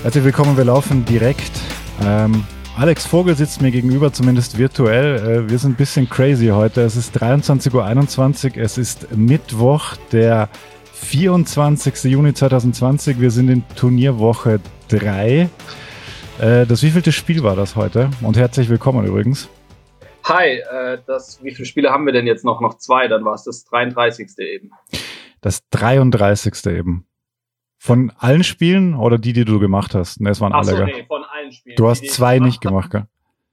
Herzlich willkommen, wir laufen direkt. Alex Vogel sitzt mir gegenüber, zumindest virtuell. Wir sind ein bisschen crazy heute. Es ist 23:21 Uhr, es ist Mittwoch, der 24. Juni 2020. Wir sind in Turnierwoche 3. Das wievielte Spiel war das heute? Und herzlich willkommen übrigens. Hi, wie viele Spiele haben wir denn jetzt noch? Noch 2, dann war es das 33. eben. Das 33. eben. Von allen Spielen oder die du gemacht hast? Ne, es waren alle. Nee, von allen Spielen. Du hast 2 nicht gemacht, gell?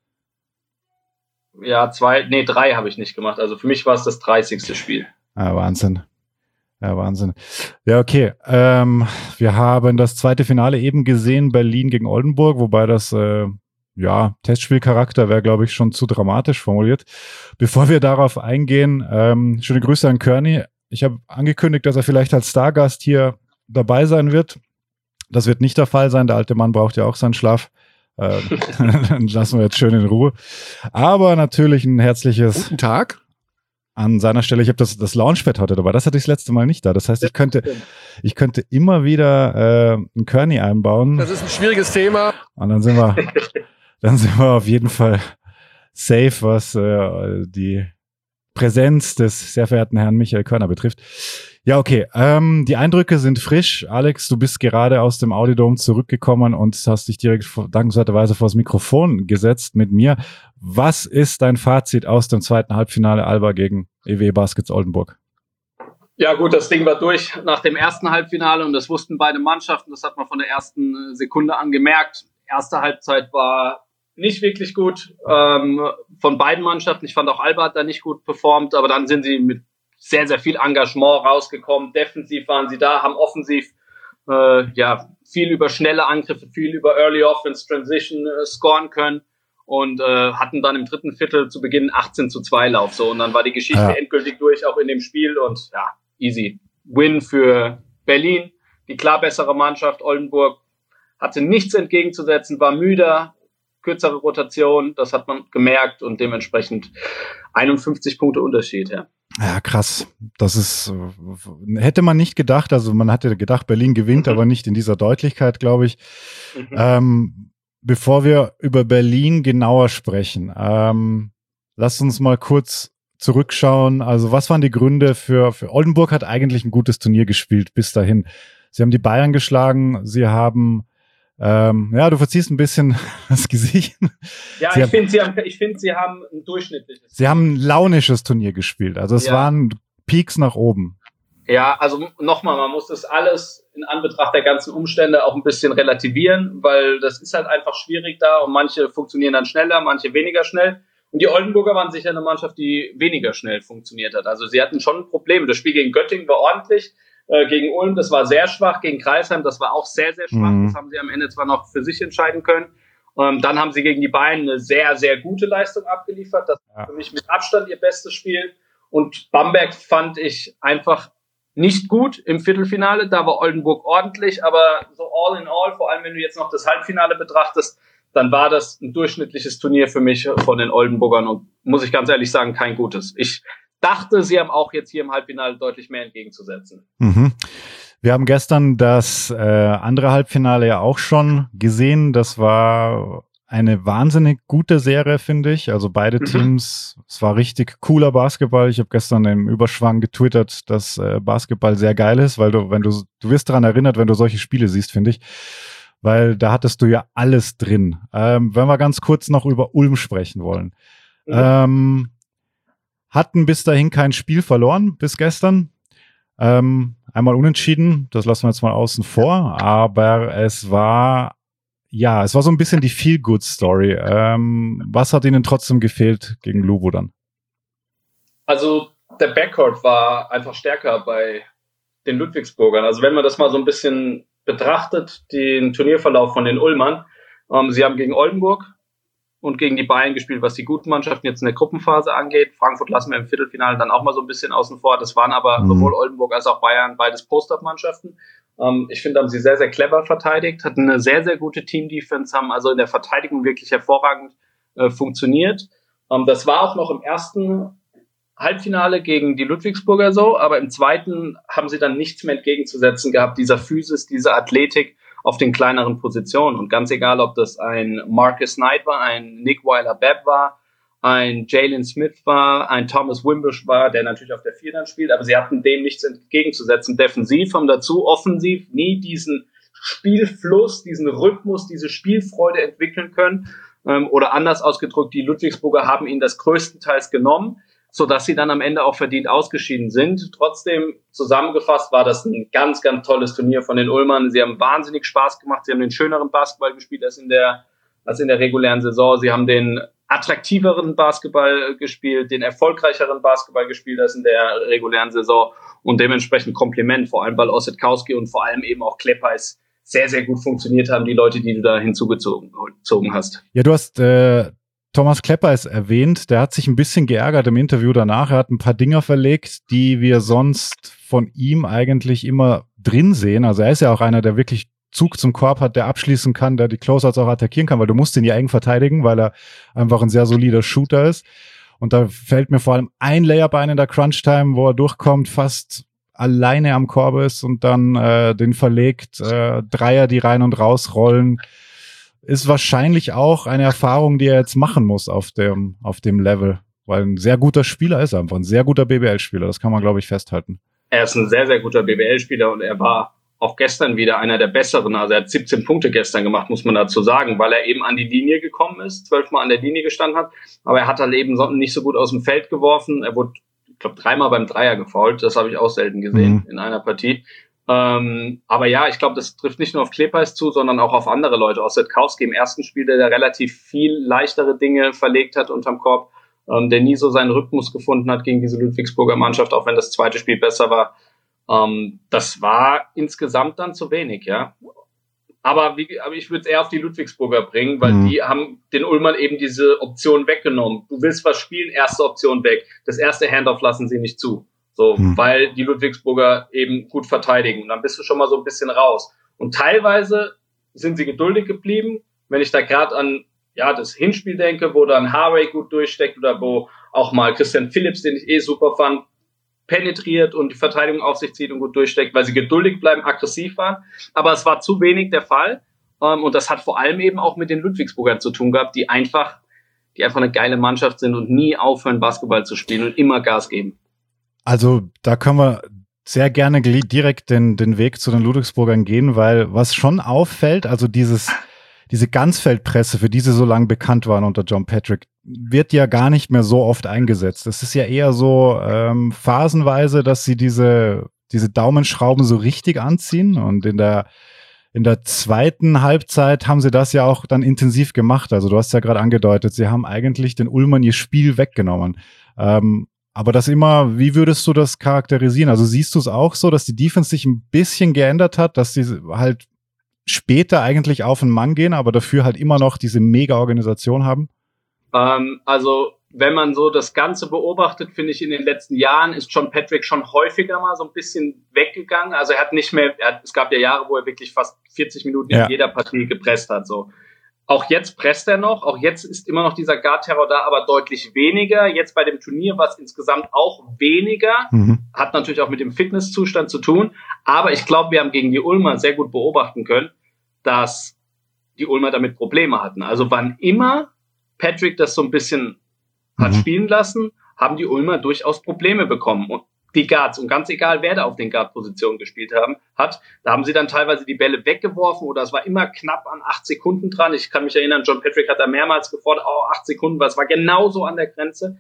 Ja, 3 habe ich nicht gemacht. Also für mich war es das 30. Spiel. Wahnsinn. Ja, Wahnsinn. Ja, okay. Wir haben das zweite Finale eben gesehen, Berlin gegen Oldenburg, wobei das, Testspielcharakter wäre, glaube ich, schon zu dramatisch formuliert. Bevor wir darauf eingehen, schöne Grüße an Kearney. Ich habe angekündigt, dass er vielleicht als Stargast hier dabei sein wird. Das wird nicht der Fall sein. Der alte Mann braucht ja auch seinen Schlaf. Dann lassen wir jetzt schön in Ruhe. Aber natürlich ein herzliches Guten Tag an seiner Stelle. Ich habe das Launchpad heute dabei. Das hatte ich das letzte Mal nicht da. Das heißt, ich könnte immer wieder einen Kearney einbauen. Das ist ein schwieriges Thema. Und dann sind wir auf jeden Fall safe, was die Präsenz des sehr verehrten Herrn Michael Körner betrifft. Ja, okay. Die Eindrücke sind frisch. Alex, du bist gerade aus dem Audidome zurückgekommen und hast dich direkt dankenswerterweise vor das Mikrofon gesetzt mit mir. Was ist dein Fazit aus dem zweiten Halbfinale Alba gegen EW Baskets Oldenburg? Ja gut, das Ding war durch nach dem ersten Halbfinale und das wussten beide Mannschaften. Das hat man von der ersten Sekunde an gemerkt. Erste Halbzeit war nicht wirklich gut von beiden Mannschaften. Ich fand auch Alba hat da nicht gut performt, aber dann sind sie mit sehr, sehr viel Engagement rausgekommen. Defensiv waren sie da, haben offensiv viel über schnelle Angriffe, viel über Early Offense Transition scoren können und hatten dann im dritten Viertel zu Beginn 18:2 Lauf. So, und dann war die Geschichte endgültig durch, auch in dem Spiel. Und ja, easy. Win für Berlin, die klar bessere Mannschaft. Oldenburg hatte nichts entgegenzusetzen, war müder, kürzere Rotation, das hat man gemerkt und dementsprechend 51 Punkte Unterschied, ja. Ja, krass. Das ist, hätte man nicht gedacht, also man hatte gedacht, Berlin gewinnt, aber nicht in dieser Deutlichkeit, glaube ich. Bevor wir über Berlin genauer sprechen, lasst uns mal kurz zurückschauen. Also was waren die Gründe für Oldenburg hat eigentlich ein gutes Turnier gespielt bis dahin. Sie haben die Bayern geschlagen, sie haben du verziehst ein bisschen das Gesicht. Ja, ich finde, sie haben ein durchschnittliches. Sie haben ein launisches Turnier gespielt. Also es waren Peaks nach oben. Ja, also nochmal, man muss das alles in Anbetracht der ganzen Umstände auch ein bisschen relativieren, weil das ist halt einfach schwierig da und manche funktionieren dann schneller, manche weniger schnell. Und die Oldenburger waren sicher eine Mannschaft, die weniger schnell funktioniert hat. Also sie hatten schon Probleme. Das Spiel gegen Göttingen war ordentlich. Gegen Ulm, das war sehr schwach, gegen Kreisheim, das war auch sehr, sehr schwach, das haben sie am Ende zwar noch für sich entscheiden können. Dann haben sie gegen die Bayern eine sehr, sehr gute Leistung abgeliefert, das war für mich mit Abstand ihr bestes Spiel und Bamberg fand ich einfach nicht gut im Viertelfinale, da war Oldenburg ordentlich, aber so all in all, vor allem wenn du jetzt noch das Halbfinale betrachtest, dann war das ein durchschnittliches Turnier für mich von den Oldenburgern und muss ich ganz ehrlich sagen, kein gutes. Ich dachte, sie haben auch jetzt hier im Halbfinale deutlich mehr entgegenzusetzen. Wir haben gestern das andere Halbfinale ja auch schon gesehen. Das war eine wahnsinnig gute Serie, finde ich. Also beide Teams, es war richtig cooler Basketball. Ich habe gestern im Überschwang getwittert, dass Basketball sehr geil ist, weil du wirst daran erinnert, wenn du solche Spiele siehst, finde ich. Weil da hattest du ja alles drin. Wenn wir ganz kurz noch über Ulm sprechen wollen. Hatten bis dahin kein Spiel verloren, bis gestern. Einmal unentschieden, das lassen wir jetzt mal außen vor, aber es war so ein bisschen die Feel-Good-Story. Was hat Ihnen trotzdem gefehlt gegen Lubo dann? Also der Backcourt war einfach stärker bei den Ludwigsburgern. Also wenn man das mal so ein bisschen betrachtet, den Turnierverlauf von den Ulmern, sie haben gegen Oldenburg und gegen die Bayern gespielt, was die guten Mannschaften jetzt in der Gruppenphase angeht. Frankfurt lassen wir im Viertelfinale dann auch mal so ein bisschen außen vor. Das waren aber sowohl Oldenburg als auch Bayern beides Post-Up-Mannschaften. Ich finde, haben sie sehr, sehr clever verteidigt, hatten eine sehr, sehr gute Team-Defense, haben also in der Verteidigung wirklich hervorragend funktioniert. Das war auch noch im ersten Halbfinale gegen die Ludwigsburger so, aber im zweiten haben sie dann nichts mehr entgegenzusetzen gehabt, dieser Physis, diese Athletik. auf den kleineren Positionen. Und ganz egal, ob das ein Marcus Knight war, ein Nick Weiler-Bepp war, ein Jalen Smith war, ein Thomas Wimbush war, der natürlich auf der 4 dann spielt, aber sie hatten dem nichts entgegenzusetzen. Defensiv haben dazu offensiv nie diesen Spielfluss, diesen Rhythmus, diese Spielfreude entwickeln können. Oder anders ausgedrückt, die Ludwigsburger haben ihnen das größtenteils genommen, sodass sie dann am Ende auch verdient ausgeschieden sind. Trotzdem zusammengefasst war das ein ganz, ganz tolles Turnier von den Ulmern. Sie haben wahnsinnig Spaß gemacht. Sie haben den schöneren Basketball gespielt als in der regulären Saison. Sie haben den attraktiveren Basketball gespielt, den erfolgreicheren Basketball gespielt als in der regulären Saison. Und dementsprechend Kompliment, vor allem weil Ossetkowski und vor allem eben auch Kleppeis sehr, sehr gut funktioniert haben, die Leute, die du da hinzugezogen hast. Ja, du hast Thomas Kleppeis erwähnt, der hat sich ein bisschen geärgert im Interview danach. Er hat ein paar Dinger verlegt, die wir sonst von ihm eigentlich immer drin sehen. Also er ist ja auch einer, der wirklich Zug zum Korb hat, der abschließen kann, der die Closeouts auch attackieren kann, weil du musst ihn ja eng verteidigen, weil er einfach ein sehr solider Shooter ist. Und da fällt mir vor allem ein Layup ein in der Crunch-Time, wo er durchkommt, fast alleine am Korb ist und dann den verlegt, Dreier, die rein und raus rollen. Ist wahrscheinlich auch eine Erfahrung, die er jetzt machen muss auf dem Level, weil ein sehr guter Spieler ist er einfach, ein sehr guter BBL-Spieler, das kann man, glaube ich, festhalten. Er ist ein sehr, sehr guter BBL-Spieler und er war auch gestern wieder einer der Besseren. Also er hat 17 Punkte gestern gemacht, muss man dazu sagen, weil er eben an die Linie gekommen ist, 12 Mal an der Linie gestanden hat, aber er hat halt eben nicht so gut aus dem Feld geworfen. Er wurde, ich glaube, 3-mal beim Dreier gefoult, das habe ich auch selten gesehen in einer Partie. Aber ja, ich glaube, das trifft nicht nur auf Kleppeis zu, sondern auch auf andere Leute. Ossetkowski im ersten Spiel, der relativ viel leichtere Dinge verlegt hat unterm Korb, der nie so seinen Rhythmus gefunden hat gegen diese Ludwigsburger Mannschaft, auch wenn das zweite Spiel besser war. Das war insgesamt dann zu wenig, ja. Aber ich würde es eher auf die Ludwigsburger bringen, weil die haben den Ulmern eben diese Option weggenommen. Du willst was spielen, erste Option weg. Das erste Handoff lassen sie nicht zu. So, weil die Ludwigsburger eben gut verteidigen. Und dann bist du schon mal so ein bisschen raus. Und teilweise sind sie geduldig geblieben. Wenn ich da gerade an das Hinspiel denke, wo dann Harvey gut durchsteckt oder wo auch mal Christian Phillips, den ich super fand, penetriert und die Verteidigung auf sich zieht und gut durchsteckt, weil sie geduldig bleiben, aggressiv waren. Aber es war zu wenig der Fall. Und das hat vor allem eben auch mit den Ludwigsburgern zu tun gehabt, die einfach eine geile Mannschaft sind und nie aufhören, Basketball zu spielen und immer Gas geben. Also da können wir sehr gerne direkt den Weg zu den Ludwigsburgern gehen, weil was schon auffällt, also diese Ganzfeldpresse, für die sie so lange bekannt waren unter John Patrick, wird ja gar nicht mehr so oft eingesetzt. Es ist ja eher so phasenweise, dass sie diese Daumenschrauben so richtig anziehen und in der zweiten Halbzeit haben sie das ja auch dann intensiv gemacht. Also du hast ja gerade angedeutet, sie haben eigentlich den Ulmern ihr Spiel weggenommen. Aber das immer, wie würdest du das charakterisieren? Also siehst du es auch so, dass die Defense sich ein bisschen geändert hat, dass sie halt später eigentlich auf den Mann gehen, aber dafür halt immer noch diese Mega-Organisation haben? Also wenn man so das Ganze beobachtet, finde ich, in den letzten Jahren ist John Patrick schon häufiger mal so ein bisschen weggegangen. Also er hat nicht mehr, es gab ja Jahre, wo er wirklich fast 40 Minuten in jeder Partie gepresst hat. So. Auch jetzt presst er noch, auch jetzt ist immer noch dieser Guard-Terror da, aber deutlich weniger. Jetzt bei dem Turnier war es insgesamt auch weniger. Hat natürlich auch mit dem Fitnesszustand zu tun. Aber ich glaube, wir haben gegen die Ulmer sehr gut beobachten können, dass die Ulmer damit Probleme hatten. Also wann immer Patrick das so ein bisschen hat spielen lassen, haben die Ulmer durchaus Probleme bekommen. Und die Guards, und ganz egal, wer da auf den Guard-Positionen gespielt hat, da haben sie dann teilweise die Bälle weggeworfen oder es war immer knapp an 8 Sekunden dran. Ich kann mich erinnern, John Patrick hat da mehrmals gefordert, 8 Sekunden, weil es war genauso an der Grenze.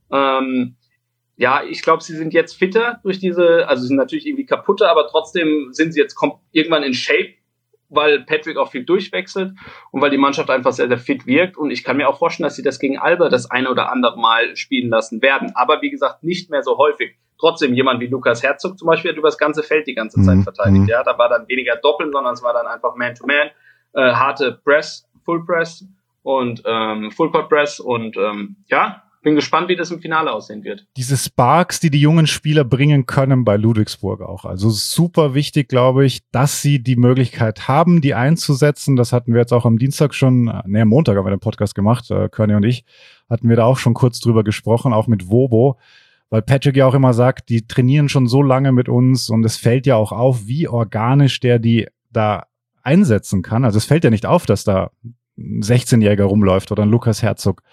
Ich glaube, sie sind jetzt fitter durch sie sind natürlich irgendwie kaputter, aber trotzdem sind sie jetzt irgendwann in Shape, weil Patrick auch viel durchwechselt und weil die Mannschaft einfach sehr, sehr fit wirkt. Und ich kann mir auch vorstellen, dass sie das gegen Alba das eine oder andere Mal spielen lassen werden. Aber wie gesagt, nicht mehr so häufig. Trotzdem, jemand wie Lukas Herzog zum Beispiel hat über das ganze Feld die ganze Zeit verteidigt. Ja, da war dann weniger Doppeln, sondern es war dann einfach Man-to-Man, harte Press, Full Press und Full Court Press und bin gespannt, wie das im Finale aussehen wird. Diese Sparks, die jungen Spieler bringen können bei Ludwigsburg auch. Also super wichtig, glaube ich, dass sie die Möglichkeit haben, die einzusetzen. Das hatten wir jetzt auch am Dienstag schon, am Montag haben wir den Podcast gemacht, Körny und ich, hatten wir da auch schon kurz drüber gesprochen, auch mit Wobo, weil Patrick ja auch immer sagt, die trainieren schon so lange mit uns und es fällt ja auch auf, wie organisch der die da einsetzen kann. Also es fällt ja nicht auf, dass da ein 16-Jähriger rumläuft oder ein Lukas Herzog.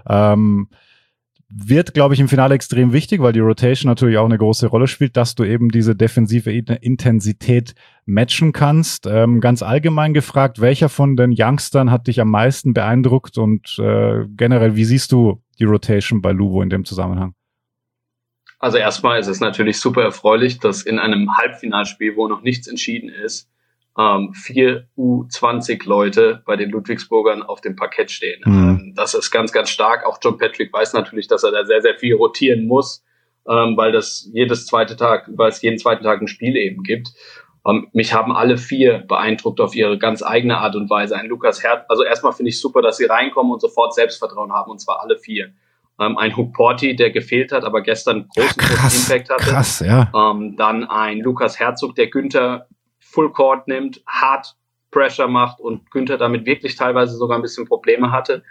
Wird, glaube ich, im Finale extrem wichtig, weil die Rotation natürlich auch eine große Rolle spielt, dass du eben diese defensive Intensität matchen kannst. Ganz allgemein gefragt, welcher von den Youngstern hat dich am meisten beeindruckt und generell, wie siehst du die Rotation bei Lubo in dem Zusammenhang? Also erstmal ist es natürlich super erfreulich, dass in einem Halbfinalspiel, wo noch nichts entschieden ist, 4 U20-Leute bei den Ludwigsburgern auf dem Parkett stehen. Das ist ganz, ganz stark. Auch John Patrick weiß natürlich, dass er da sehr, sehr viel rotieren muss, weil es jeden zweiten Tag ein Spiel eben gibt. Mich haben alle 4 beeindruckt auf ihre ganz eigene Art und Weise. Ein Lukas Herz, also erstmal finde ich super, dass sie reinkommen und sofort Selbstvertrauen haben, und zwar alle 4. Ein Hug Porty, der gefehlt hat, aber gestern großen Impact hatte. Krass, ja. Dann ein Lukas Herzog, der Günther Full Court nimmt, hart Pressure macht und Günther damit wirklich teilweise sogar ein bisschen Probleme hatte.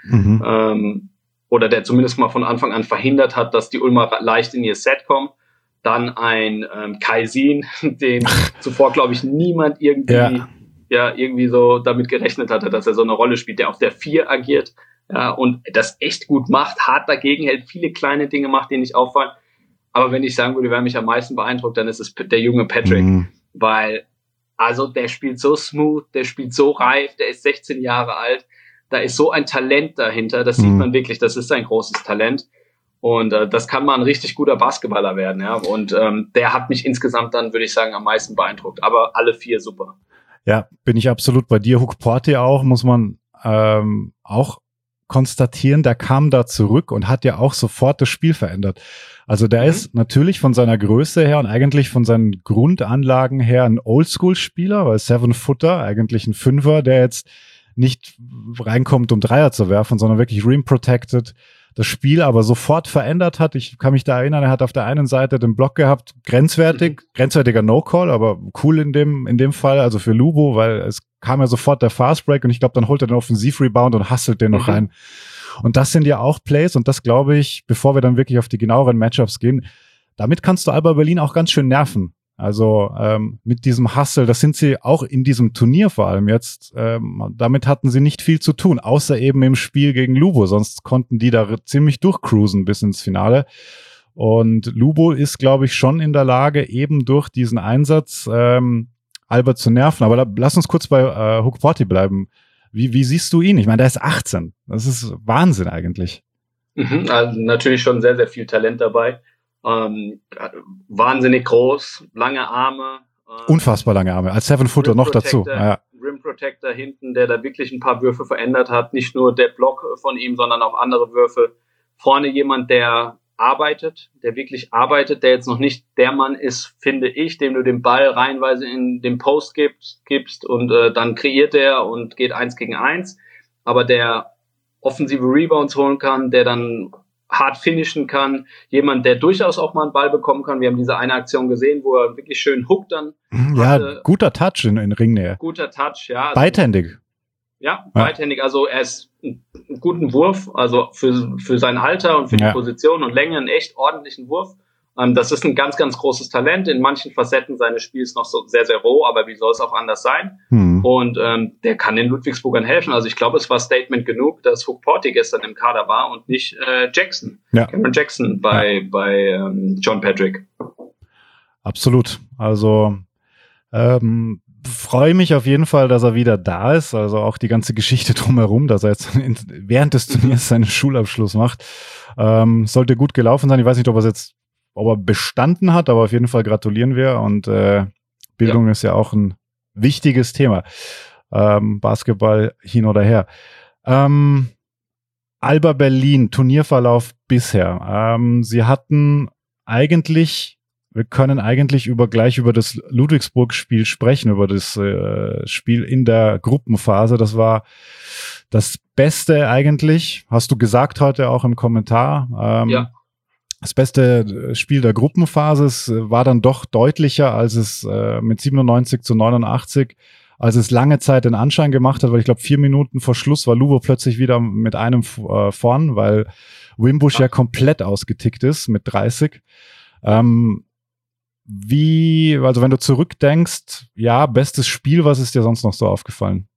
Oder der zumindest mal von Anfang an verhindert hat, dass die Ulmer leicht in ihr Set kommen. Dann ein Kaisin, den zuvor, glaube ich, niemand irgendwie so damit gerechnet hatte, dass er so eine Rolle spielt, der auf der 4 agiert, ja, und das echt gut macht, hart dagegen hält, viele kleine Dinge macht, die nicht auffallen. Aber wenn ich sagen würde, wer mich am meisten beeindruckt, dann ist es der junge Patrick, weil also der spielt so smooth, der spielt so reif, der ist 16 Jahre alt, da ist so ein Talent dahinter, das sieht man wirklich, das ist ein großes Talent. Und das kann mal ein richtig guter Basketballer werden, ja. Und der hat mich insgesamt dann, würde ich sagen, am meisten beeindruckt. Aber alle 4 super. Ja, bin ich absolut bei dir. Hug Porty auch, muss man auch konstatieren, der kam da zurück und hat ja auch sofort das Spiel verändert. Also der ist natürlich von seiner Größe her und eigentlich von seinen Grundanlagen her ein Oldschool-Spieler, weil 7-Footer, eigentlich ein Fünfer, der jetzt nicht reinkommt, um Dreier zu werfen, sondern wirklich rim-protected, das Spiel aber sofort verändert hat. Ich kann mich da erinnern, er hat auf der einen Seite den Block gehabt, grenzwertiger No-Call, aber cool in dem Fall, also für Lubo, weil es kam ja sofort der Fast-Break und ich glaube, dann holt er den Offensiv-Rebound und hustelt den noch rein. Und das sind ja auch Plays und das glaube ich, bevor wir dann wirklich auf die genaueren Matchups gehen, damit kannst du Alba Berlin auch ganz schön nerven. Also mit diesem Hustle, das sind sie auch in diesem Turnier vor allem jetzt, damit hatten sie nicht viel zu tun, außer eben im Spiel gegen Lubo, sonst konnten die da ziemlich durchcruisen bis ins Finale. Und Lubo ist, glaube ich, schon in der Lage, eben durch diesen Einsatz Alba zu nerven. Aber lass uns kurz bei Hug Porty bleiben. Wie siehst du ihn? Ich meine, der ist 18. Das ist Wahnsinn eigentlich. Also natürlich schon sehr, sehr viel Talent dabei. Wahnsinnig groß, lange Arme. Unfassbar lange Arme. Als 7-Footer noch dazu. Ja. Rim Protector hinten, der da wirklich ein paar Würfe verändert hat. Nicht nur der Block von ihm, sondern auch andere Würfe. Vorne jemand, der wirklich arbeitet, der jetzt noch nicht der Mann ist, finde ich, dem du den Ball reihenweise in den Post gibst und dann kreiert er und geht 1 gegen 1. Aber der offensive Rebounds holen kann, der dann hart finishen kann, jemand, der durchaus auch mal einen Ball bekommen kann. Wir haben diese eine Aktion gesehen, wo er wirklich schön hookt dann. Ja, hatte. Guter Touch in Ringnähe. Guter Touch, ja. Also, beidhändig. Ja, beidhändig. Also er ist einen guten Wurf, also für sein Alter und für die Position und Länge einen echt ordentlichen Wurf. Das ist ein ganz, ganz großes Talent. In manchen Facetten seines Spiels noch so sehr, sehr roh, aber wie soll es auch anders sein? Und der kann den Ludwigsburgern helfen. Also ich glaube, es war Statement genug, dass Hug Porty gestern im Kader war und nicht Jackson. Ja. Cameron Jackson bei John Patrick. Absolut. Also freue mich auf jeden Fall, dass er wieder da ist. Also auch die ganze Geschichte drumherum, dass er jetzt während des Turniers seinen Schulabschluss macht. Sollte gut gelaufen sein. Ich weiß nicht, ob er bestanden hat, aber auf jeden Fall gratulieren wir. Und Bildung ist ja auch ein wichtiges Thema. Basketball hin oder her. Alba Berlin, Turnierverlauf bisher. Sie hatten wir können eigentlich gleich über das Ludwigsburg-Spiel sprechen, über das Spiel in der Gruppenphase. Das war das Beste eigentlich, hast du gesagt heute auch im Kommentar. Das beste Spiel der Gruppenphase. Es war dann doch deutlicher, als es mit 97-89, als es lange Zeit den Anschein gemacht hat, weil ich glaube 4 Minuten vor Schluss war Lubo plötzlich wieder mit einem vorn, weil Wimbush ja komplett ausgetickt ist mit 30. also wenn du zurückdenkst, ja, bestes Spiel, was ist dir sonst noch so aufgefallen?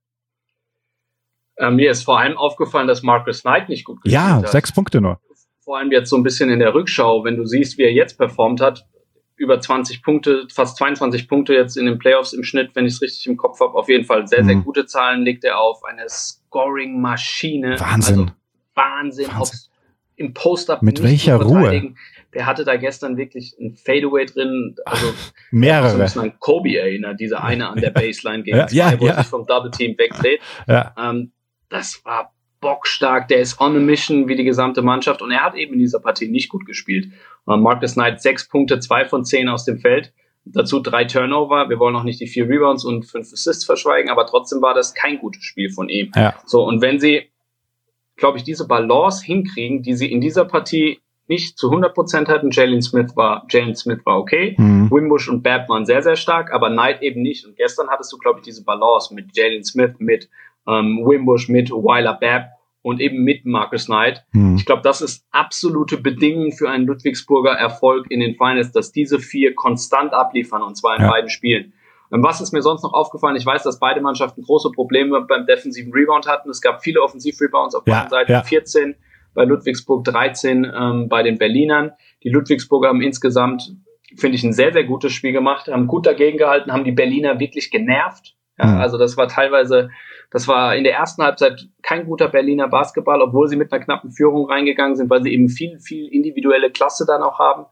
Mir ist vor allem aufgefallen, dass Marcus Knight nicht gut gespielt hat. Ja, 6 Punkte nur. Vor allem jetzt so ein bisschen in der Rückschau, wenn du siehst, wie er jetzt performt hat, über 20 Punkte, fast 22 Punkte jetzt in den Playoffs im Schnitt, wenn ich es richtig im Kopf habe. Auf jeden Fall sehr, sehr gute Zahlen legt er auf. Eine Scoring-Maschine. Wahnsinn. Also Wahnsinn. Im Post-Up mit welcher Ruhe? Der hatte da gestern wirklich ein Fadeaway drin. Also mehrere. So ein bisschen an Kobe erinnert, dieser eine an der Baseline gegen zwei, wo er sich vom Double-Team wegdreht. Ja. Das war bockstark, der ist on a mission wie die gesamte Mannschaft und er hat eben in dieser Partie nicht gut gespielt. Marcus Knight 6 Punkte, 2 von 10 aus dem Feld, dazu 3 Turnover, wir wollen auch nicht die 4 Rebounds und 5 Assists verschweigen, aber trotzdem war das kein gutes Spiel von ihm. Ja. So, und wenn sie, glaube ich, diese Balance hinkriegen, die sie in dieser Partie nicht zu 100% hatten, Jalen Smith war okay, Wimbush und Babb waren sehr, sehr stark, aber Knight eben nicht und gestern hattest du, glaube ich, diese Balance mit Jalen Smith, mit Wimbush, mit Weiler Babb und eben mit Marcus Knight. Ich glaube, das ist absolute Bedingung für einen Ludwigsburger Erfolg in den Finals, dass diese 4 konstant abliefern und zwar in beiden Spielen. Was ist mir sonst noch aufgefallen? Ich weiß, dass beide Mannschaften große Probleme beim defensiven Rebound hatten. Es gab viele Offensiv-Rebounds auf beiden Seiten, 14 bei Ludwigsburg, 13 bei den Berlinern. Die Ludwigsburger haben insgesamt, finde ich, ein sehr, sehr gutes Spiel gemacht, haben gut dagegen gehalten, haben die Berliner wirklich genervt. Ja, also das war in der ersten Halbzeit kein guter Berliner Basketball, obwohl sie mit einer knappen Führung reingegangen sind, weil sie eben viel, viel individuelle Klasse dann auch haben.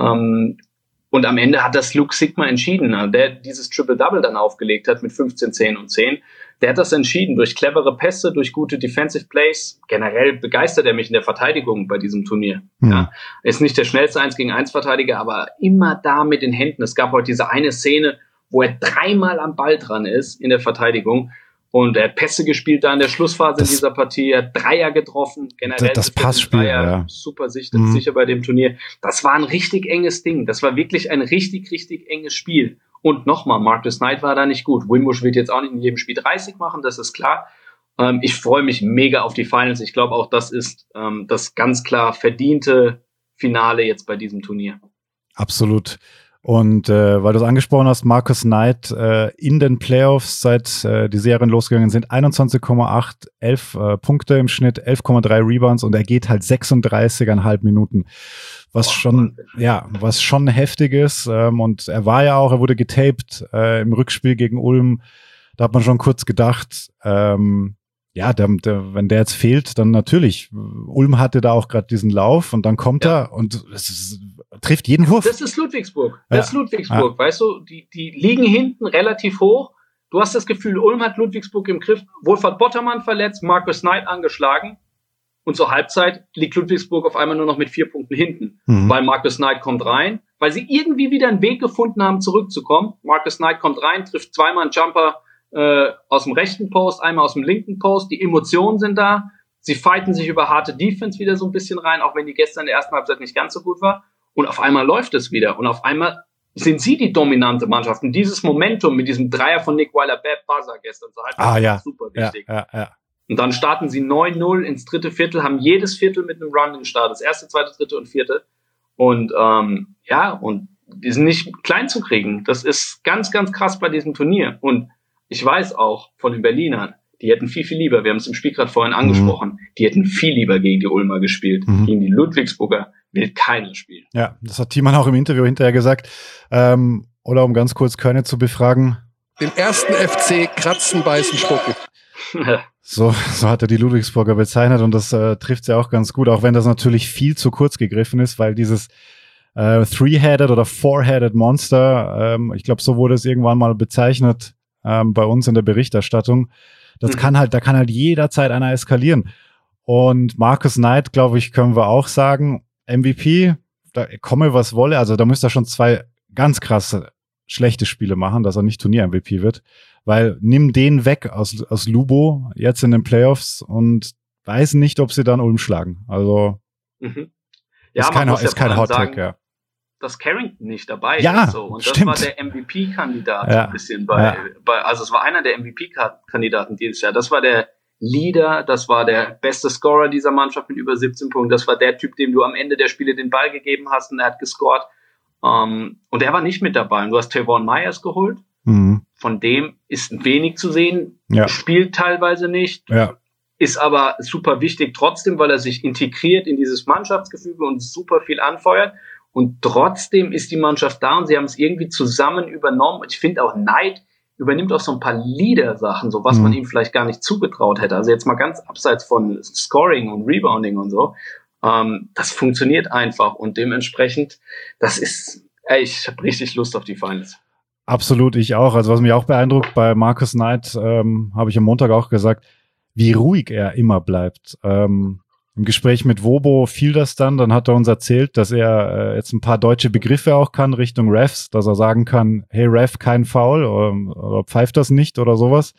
Und am Ende hat das Luke Sigma entschieden, der dieses Triple-Double dann aufgelegt hat mit 15, 10 und 10. Der hat das entschieden durch clevere Pässe, durch gute Defensive Plays. Generell begeistert er mich in der Verteidigung bei diesem Turnier. Ja, er ist nicht der schnellste 1-gegen-1 Verteidiger, aber immer da mit den Händen. Es gab heute diese eine Szene, wo er 3-mal am Ball dran ist in der Verteidigung. Und er hat Pässe gespielt da in der Schlussphase in dieser Partie. Er hat Dreier getroffen. Generell das Passspiel, Dreier, super sicher bei dem Turnier. Das war ein richtig enges Ding. Das war wirklich ein richtig, richtig enges Spiel. Und nochmal, Marcus Knight war da nicht gut. Wimbush wird jetzt auch nicht in jedem Spiel 30 machen, das ist klar. Ich freue mich mega auf die Finals. Ich glaube auch, das ist das ganz klar verdiente Finale jetzt bei diesem Turnier. Absolut. Und weil du es angesprochen hast, Marcus Knight in den Playoffs, seit die Serien losgegangen sind, 21,8, 11 Punkte im Schnitt, 11,3 Rebounds und er geht halt 36,5 Minuten. Was schon heftig ist. Und er wurde getaped im Rückspiel gegen Ulm. Da hat man schon kurz gedacht, wenn der jetzt fehlt, dann natürlich. Ulm hatte da auch gerade diesen Lauf und dann kommt er und trifft jeden Wurf. Das ist Ludwigsburg. Weißt du, die liegen hinten relativ hoch. Du hast das Gefühl, Ulm hat Ludwigsburg im Griff. Wolfhard Bottermann verletzt, Marcus Knight angeschlagen. Und zur Halbzeit liegt Ludwigsburg auf einmal nur noch mit 4 Punkten hinten, weil Marcus Knight kommt rein, weil sie irgendwie wieder einen Weg gefunden haben, zurückzukommen. Marcus Knight kommt rein, trifft 2-mal einen Jumper aus dem rechten Post, einmal aus dem linken Post. Die Emotionen sind da. Sie fighten sich über harte Defense wieder so ein bisschen rein, auch wenn die gestern in der ersten Halbzeit nicht ganz so gut war. Und auf einmal läuft es wieder. Und auf einmal sind sie die dominante Mannschaft. Und dieses Momentum mit diesem Dreier von Nick Weiler-Babb Buzzer gestern zur Halbzeit super wichtig. Ja. Und dann starten sie 9-0 ins dritte Viertel, haben jedes Viertel mit einem Run gestartet. Das erste, zweite, dritte und vierte. Und und die sind nicht klein zu kriegen. Das ist ganz, ganz krass bei diesem Turnier. Und ich weiß auch von den Berlinern, die hätten viel, viel lieber, wir haben es im Spiel gerade vorhin angesprochen, die hätten viel lieber gegen die Ulmer gespielt. Gegen die Ludwigsburger will keiner spielen. Ja, das hat Thiemann auch im Interview hinterher gesagt. Oder um ganz kurz Körne zu befragen. Den ersten FC kratzen, beißen, spucken. So hat er die Ludwigsburger bezeichnet und das trifft ja auch ganz gut, auch wenn das natürlich viel zu kurz gegriffen ist, weil dieses Three-Headed oder Four-Headed Monster, ich glaube, so wurde es irgendwann mal bezeichnet bei uns in der Berichterstattung. Da kann halt jederzeit einer eskalieren. Und Marcus Knight, glaube ich, können wir auch sagen, MVP, da komme was wolle, also da müsste er schon 2 ganz krasse schlechte Spiele machen, dass er nicht Turnier-MVP wird, weil nimm den weg aus Lubo jetzt in den Playoffs und weiß nicht, ob sie dann Ulm schlagen. Also ist kein Hot-Take, ja. Dass Carrington nicht dabei ist. So. Und stimmt. Das war der MVP-Kandidat ein bisschen also es war einer der MVP-Kandidaten dieses Jahr. Das war der Leader, das war der beste Scorer dieser Mannschaft mit über 17 Punkten. Das war der Typ, dem du am Ende der Spiele den Ball gegeben hast und er hat gescored. Und er war nicht mit dabei. Und du hast Tavon Myers geholt. Von dem ist wenig zu sehen. Spielt teilweise nicht. Ist aber super wichtig trotzdem, weil er sich integriert in dieses Mannschaftsgefüge und super viel anfeuert. Und trotzdem ist die Mannschaft da und sie haben es irgendwie zusammen übernommen. Ich finde auch Knight übernimmt auch so ein paar Leader-Sachen, so was man ihm vielleicht gar nicht zugetraut hätte. Also jetzt mal ganz abseits von Scoring und Rebounding und so. Das funktioniert einfach und dementsprechend, ich habe richtig Lust auf die Finals. Absolut, ich auch. Also was mich auch beeindruckt bei Marcus Knight, habe ich am Montag auch gesagt, wie ruhig er immer bleibt. Im Gespräch mit Wobo fiel das dann hat er uns erzählt, dass er jetzt ein paar deutsche Begriffe auch kann Richtung Refs, dass er sagen kann, hey Ref, kein Foul oder pfeift das nicht oder sowas.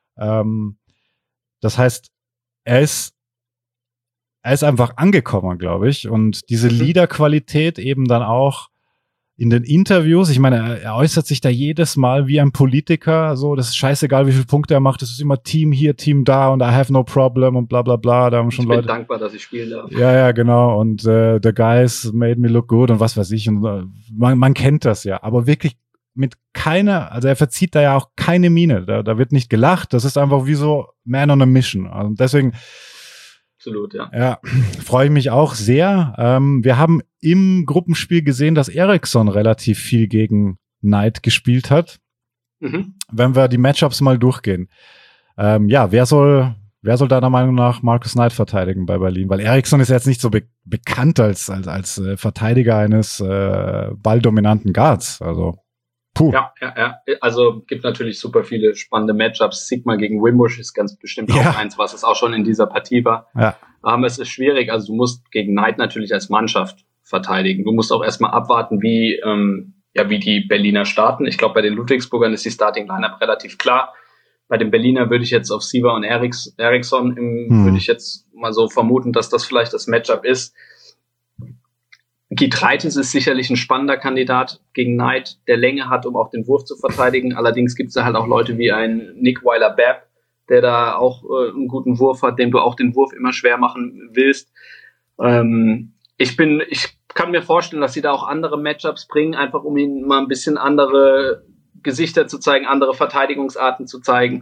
Das heißt, er ist einfach angekommen, glaube ich, und diese Leader-Qualität eben dann auch in den Interviews, ich meine, er äußert sich da jedes Mal wie ein Politiker, so, das ist scheißegal, wie viele Punkte er macht, das ist immer Team hier, Team da und I have no problem und bla bla bla, da haben schon Leute. Ich bin dankbar, dass ich spielen darf. Ja, genau, und the guys made me look good und was weiß ich, und man kennt das ja, aber wirklich mit keiner, also er verzieht da ja auch keine Miene, da wird nicht gelacht, das ist einfach wie so Man on a Mission, also deswegen absolut, ja. Ja, freue ich mich auch sehr. Wir haben im Gruppenspiel gesehen, dass Eriksson relativ viel gegen Knight gespielt hat. Wenn wir die Matchups mal durchgehen. Wer soll deiner Meinung nach Marcus Knight verteidigen bei Berlin? Weil Eriksson ist jetzt nicht so bekannt als Verteidiger eines balldominanten Guards. Also puh. Ja. Also gibt natürlich super viele spannende Matchups. Sigma gegen Wimbush ist ganz bestimmt auch eins, was es auch schon in dieser Partie war. Ja. Es ist schwierig. Also du musst gegen Knight natürlich als Mannschaft verteidigen. Du musst auch erstmal abwarten, wie die Berliner starten. Ich glaube, bei den Ludwigsburgern ist die Starting-Lineup relativ klar. Bei den Berliner würde ich jetzt auf Siva und Eriksson würde ich jetzt mal so vermuten, dass das vielleicht das Matchup ist. Giedraitis ist sicherlich ein spannender Kandidat gegen Knight, der Länge hat, um auch den Wurf zu verteidigen. Allerdings gibt es da halt auch Leute wie ein Nick Weiler-Babb, der da auch einen guten Wurf hat, dem du auch den Wurf immer schwer machen willst. Ich kann mir vorstellen, dass sie da auch andere Matchups bringen, einfach um ihnen mal ein bisschen andere Gesichter zu zeigen, andere Verteidigungsarten zu zeigen.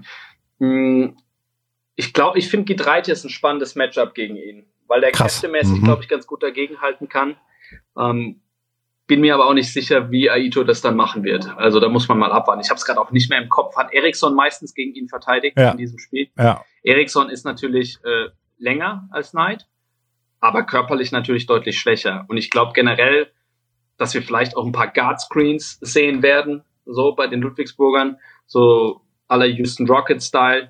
Ich finde Giedraitis ein spannendes Matchup gegen ihn, weil der kräftemäßig, glaube ich, ganz gut dagegenhalten kann. Bin mir aber auch nicht sicher, wie Aito das dann machen wird. Also da muss man mal abwarten. Ich habe es gerade auch nicht mehr im Kopf. Hat Eriksson meistens gegen ihn verteidigt in diesem Spiel? Ja. Eriksson ist natürlich länger als Knight, aber körperlich natürlich deutlich schwächer. Und ich glaube generell, dass wir vielleicht auch ein paar Guard-Screens sehen werden, so bei den Ludwigsburgern, so à la Houston Rockets-Style,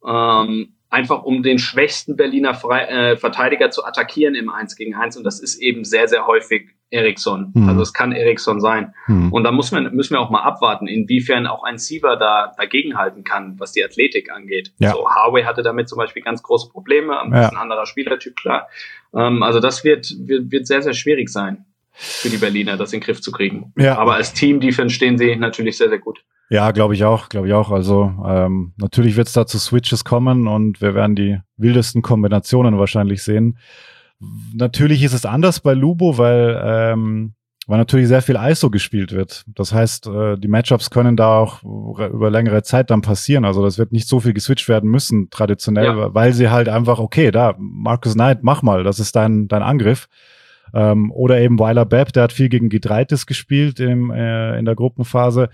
einfach um den schwächsten Berliner Verteidiger zu attackieren im 1 gegen 1. Und das ist eben sehr, sehr häufig Eriksson. Also es kann Eriksson sein. Und da müssen wir auch mal abwarten, inwiefern auch ein Siva da dagegenhalten kann, was die Athletik angeht. Ja. So, Harvey hatte damit zum Beispiel ganz große Probleme, ein bisschen anderer Spielertyp, klar. Also das wird sehr, sehr schwierig sein für die Berliner, das in den Griff zu kriegen. Ja. Aber als Team-Defense stehen sie natürlich sehr, sehr gut. Ja, glaube ich auch. Also natürlich wird es da zu Switches kommen und wir werden die wildesten Kombinationen wahrscheinlich sehen. Natürlich ist es anders bei Lubo, weil natürlich sehr viel ISO gespielt wird. Das heißt, die Matchups können da auch über längere Zeit dann passieren. Also das wird nicht so viel geswitcht werden müssen, traditionell, weil sie halt einfach, okay, da, Marcus Knight, mach mal, das ist dein Angriff. Oder eben Weiler-Babb, der hat viel gegen Giedraitis gespielt in der Gruppenphase.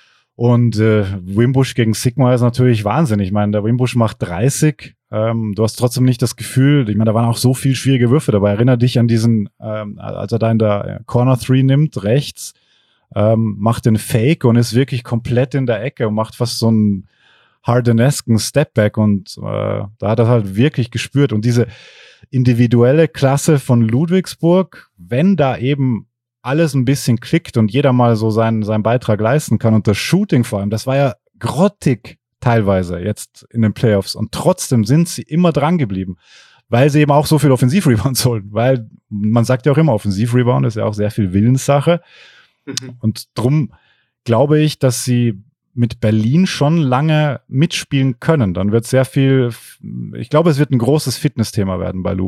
Und Wimbush gegen Sigma ist natürlich Wahnsinn. Ich meine, der Wimbush macht 30. Du hast trotzdem nicht das Gefühl, ich meine, da waren auch so viel schwierige Würfe dabei. Erinner dich an diesen, als er da in der Corner 3 nimmt, rechts, macht den Fake und ist wirklich komplett in der Ecke und macht fast so einen Hardenesken Stepback und da hat er halt wirklich gespürt. Und diese individuelle Klasse von Ludwigsburg, wenn da eben alles ein bisschen klickt und jeder mal so seinen Beitrag leisten kann und das Shooting vor allem, das war ja grottig teilweise jetzt in den Playoffs und trotzdem sind sie immer dran geblieben, weil sie eben auch so viel Offensivrebounds holen, weil man sagt ja auch immer, Offensivrebound ist ja auch sehr viel Willenssache und drum glaube ich, dass sie mit Berlin schon lange mitspielen können. Dann wird sehr viel, ich glaube, es wird ein großes Fitnessthema werden bei Lubo.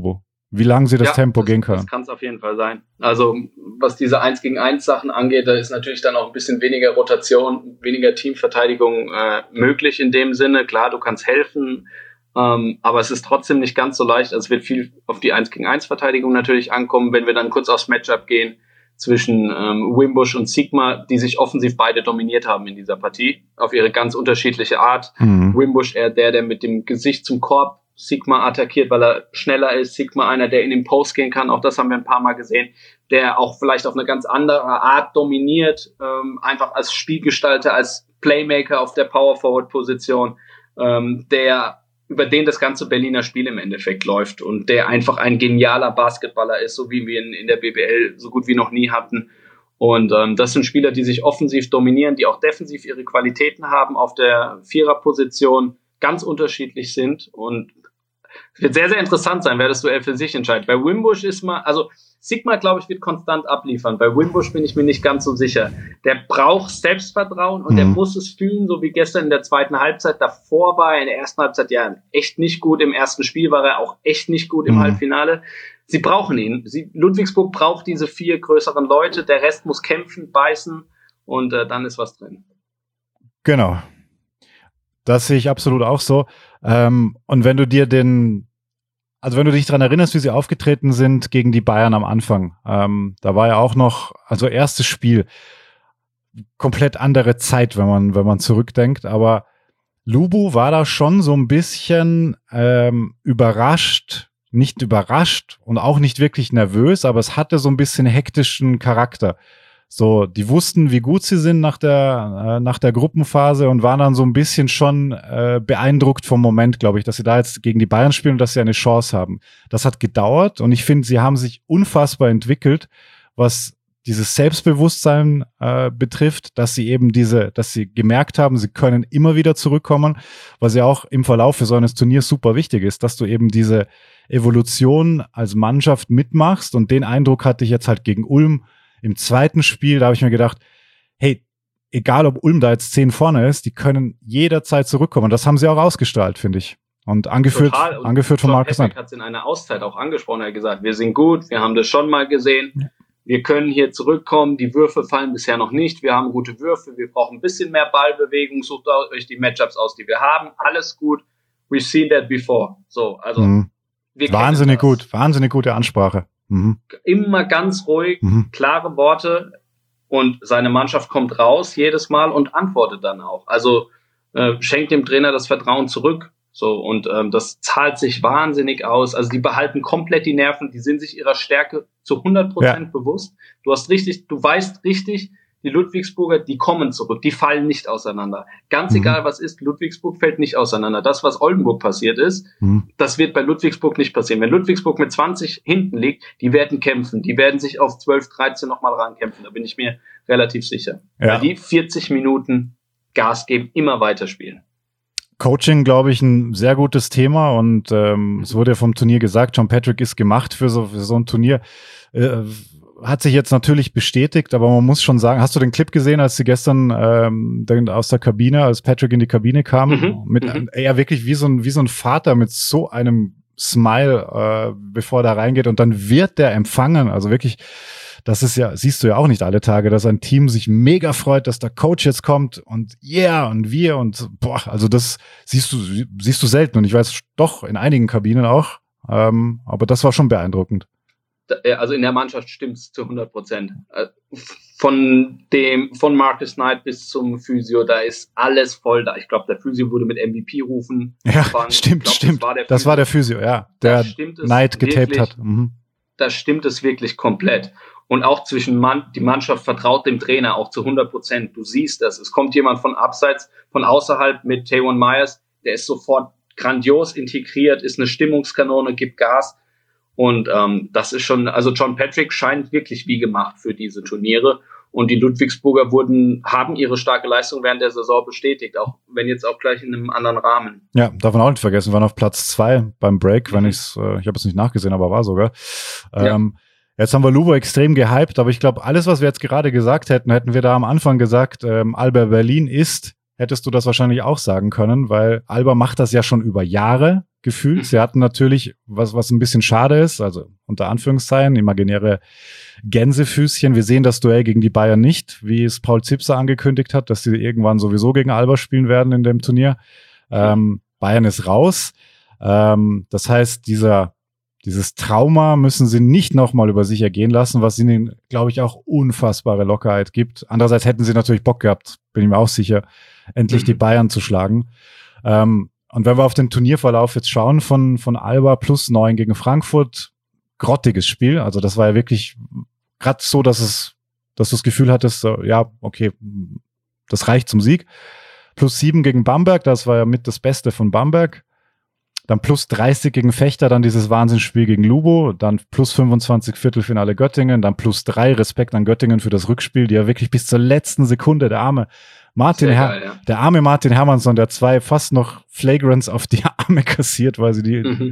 wie lange sie das Tempo gehen können. Das kann es auf jeden Fall sein. Also was diese 1-gegen-1 Sachen angeht, da ist natürlich dann auch ein bisschen weniger Rotation, weniger Teamverteidigung möglich in dem Sinne. Klar, du kannst helfen, aber es ist trotzdem nicht ganz so leicht. Also es wird viel auf die 1-gegen-1 Verteidigung natürlich ankommen, wenn wir dann kurz aufs Matchup gehen zwischen Wimbush und Sigma, die sich offensiv beide dominiert haben in dieser Partie, auf ihre ganz unterschiedliche Art. Wimbush eher der mit dem Gesicht zum Korb Sigma attackiert, weil er schneller ist. Sigma einer, der in den Post gehen kann, auch das haben wir ein paar Mal gesehen, der auch vielleicht auf eine ganz andere Art dominiert, einfach als Spielgestalter, als Playmaker auf der Power-Forward-Position, über den das ganze Berliner Spiel im Endeffekt läuft und der einfach ein genialer Basketballer ist, so wie wir ihn in der BBL so gut wie noch nie hatten. Und das sind Spieler, die sich offensiv dominieren, die auch defensiv ihre Qualitäten haben, auf der Viererposition ganz unterschiedlich sind. Und es wird sehr, sehr interessant sein, wer das Duell für sich entscheidet. Bei Wimbush Sigma, glaube ich, wird konstant abliefern. Bei Wimbush bin ich mir nicht ganz so sicher. Der braucht Selbstvertrauen und der muss es fühlen, so wie gestern in der zweiten Halbzeit. Davor war er in der ersten Halbzeit ja echt nicht gut. Im ersten Spiel war er auch echt nicht gut im Halbfinale. Sie brauchen ihn. Ludwigsburg braucht diese 4 größeren Leute. Der Rest muss kämpfen, beißen und dann ist was drin. Genau. Das sehe ich absolut auch so. Und wenn du dich daran erinnerst, wie sie aufgetreten sind gegen die Bayern am Anfang, da war ja auch noch, also erstes Spiel, komplett andere Zeit, wenn man zurückdenkt, aber Lubu war da schon so ein bisschen nicht überrascht und auch nicht wirklich nervös, aber es hatte so ein bisschen hektischen Charakter. So, die wussten, wie gut sie sind nach der Gruppenphase und waren dann so ein bisschen schon beeindruckt vom Moment, glaube ich, dass sie da jetzt gegen die Bayern spielen und dass sie eine Chance haben. Das hat gedauert und ich finde, sie haben sich unfassbar entwickelt, was dieses Selbstbewusstsein betrifft, dass sie gemerkt haben, sie können immer wieder zurückkommen, was ja auch im Verlauf für so eines Turniers super wichtig ist, dass du eben diese Evolution als Mannschaft mitmachst und den Eindruck hatte ich jetzt halt gegen Ulm im zweiten Spiel, da habe ich mir gedacht, hey, egal ob Ulm da jetzt 10 vorne ist, die können jederzeit zurückkommen. Das haben sie auch ausgestrahlt, finde ich. Und angeführt von Markus Knight. Hat es in einer Auszeit auch angesprochen, er hat gesagt, wir sind gut, wir haben das schon mal gesehen, wir können hier zurückkommen, die Würfe fallen bisher noch nicht, wir haben gute Würfe, wir brauchen ein bisschen mehr Ballbewegung, sucht euch die Matchups aus, die wir haben, alles gut, we've seen that before. So, also wahnsinnig gute Ansprache. Immer ganz ruhig, klare Worte und seine Mannschaft kommt raus jedes Mal und antwortet dann auch. Also schenkt dem Trainer das Vertrauen zurück. So und das zahlt sich wahnsinnig aus. Also die behalten komplett die Nerven, die sind sich ihrer Stärke zu 100% bewusst. Du weißt richtig, die Ludwigsburger, die kommen zurück, die fallen nicht auseinander. Ganz egal, was ist, Ludwigsburg fällt nicht auseinander. Das, was Oldenburg passiert ist, das wird bei Ludwigsburg nicht passieren. Wenn Ludwigsburg mit 20 hinten liegt, die werden kämpfen. Die werden sich auf 12, 13 nochmal rankämpfen. Da bin ich mir relativ sicher. Ja. Weil die 40 Minuten Gas geben, immer weiterspielen. Coaching, glaube ich, ein sehr gutes Thema und es wurde ja vom Turnier gesagt, John Patrick ist gemacht für so ein Turnier. Hat sich jetzt natürlich bestätigt, aber man muss schon sagen, hast du den Clip gesehen, als sie gestern aus der Kabine, als Patrick in die Kabine kam, er wirklich wie so ein Vater mit so einem Smile, bevor er da reingeht und dann wird der empfangen, also wirklich, das ist ja, siehst du ja auch nicht alle Tage, dass ein Team sich mega freut, dass der Coach jetzt kommt und und wir und also das siehst du selten und ich weiß doch in einigen Kabinen auch, aber das war schon beeindruckend. Also in der Mannschaft stimmt's zu 100%. Von Marcus Knight bis zum Physio, da ist alles voll da. Ich glaube, der Physio wurde mit MVP rufen. Ja, stimmt. Das war der Physio, ja. Der Knight getaped hat. Da stimmt es wirklich komplett. Und auch die Mannschaft vertraut dem Trainer auch zu 100%. Du siehst das. Es kommt jemand von abseits, von außerhalb mit Taywan Myers. Der ist sofort grandios integriert, ist eine Stimmungskanone, gibt Gas. Und das ist schon, also John Patrick scheint wirklich wie gemacht für diese Turniere. Und die Ludwigsburger haben ihre starke Leistung während der Saison bestätigt, auch wenn jetzt auch gleich in einem anderen Rahmen. Ja, darf man auch nicht vergessen, waren auf Platz 2 beim Break, wenn ich habe es nicht nachgesehen, aber war sogar. Jetzt haben wir Lubo extrem gehypt, aber ich glaube, alles, was wir jetzt gerade gesagt hätten wir da am Anfang gesagt, Alba Berlin ist hättest du das wahrscheinlich auch sagen können, weil Alba macht das ja schon über Jahre gefühlt. Sie hatten natürlich, was ein bisschen schade ist, also unter Anführungszeichen, imaginäre Gänsefüßchen. Wir sehen das Duell gegen die Bayern nicht, wie es Paul Zipser angekündigt hat, dass sie irgendwann sowieso gegen Alba spielen werden in dem Turnier. Bayern ist raus. Das heißt, dieses Trauma müssen sie nicht nochmal über sich ergehen lassen, was ihnen, glaube ich, auch unfassbare Lockerheit gibt. Andererseits hätten sie natürlich Bock gehabt, bin ich mir auch sicher, endlich die Bayern zu schlagen. Und wenn wir auf den Turnierverlauf jetzt schauen von Alba +9 gegen Frankfurt, grottiges Spiel. Also das war ja wirklich gerade so, dass du das Gefühl hattest, ja, okay, das reicht zum Sieg. +7 gegen Bamberg, das war ja mit das Beste von Bamberg. Dann +30 gegen Fechter, dann dieses Wahnsinnsspiel gegen Lubo, dann +25 Viertelfinale Göttingen, dann +3 Respekt an Göttingen für das Rückspiel, die ja wirklich bis zur letzten Sekunde, der arme Martin Hermannsson, der 2 fast noch Flagrants auf die Arme kassiert, weil sie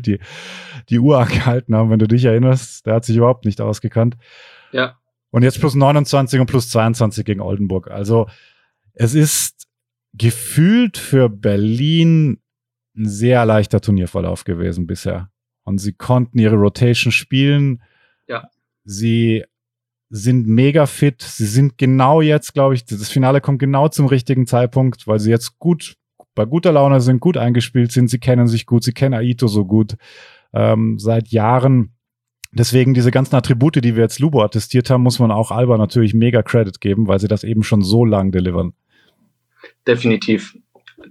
die Uhr angehalten haben, wenn du dich erinnerst, der hat sich überhaupt nicht ausgekannt. Ja. Und jetzt +29 und +22 gegen Oldenburg. Also es ist gefühlt für Berlin ein sehr leichter Turnierverlauf gewesen bisher. Und sie konnten ihre Rotation spielen. Ja. Sie sind mega fit. Sie sind genau jetzt, glaube ich, das Finale kommt genau zum richtigen Zeitpunkt, weil sie jetzt bei guter Laune sind, gut eingespielt sind. Sie kennen sich gut. Sie kennen Aito so gut seit Jahren. Deswegen diese ganzen Attribute, die wir jetzt Lubo attestiert haben, muss man auch Alba natürlich mega Credit geben, weil sie das eben schon so lang delivern. Definitiv.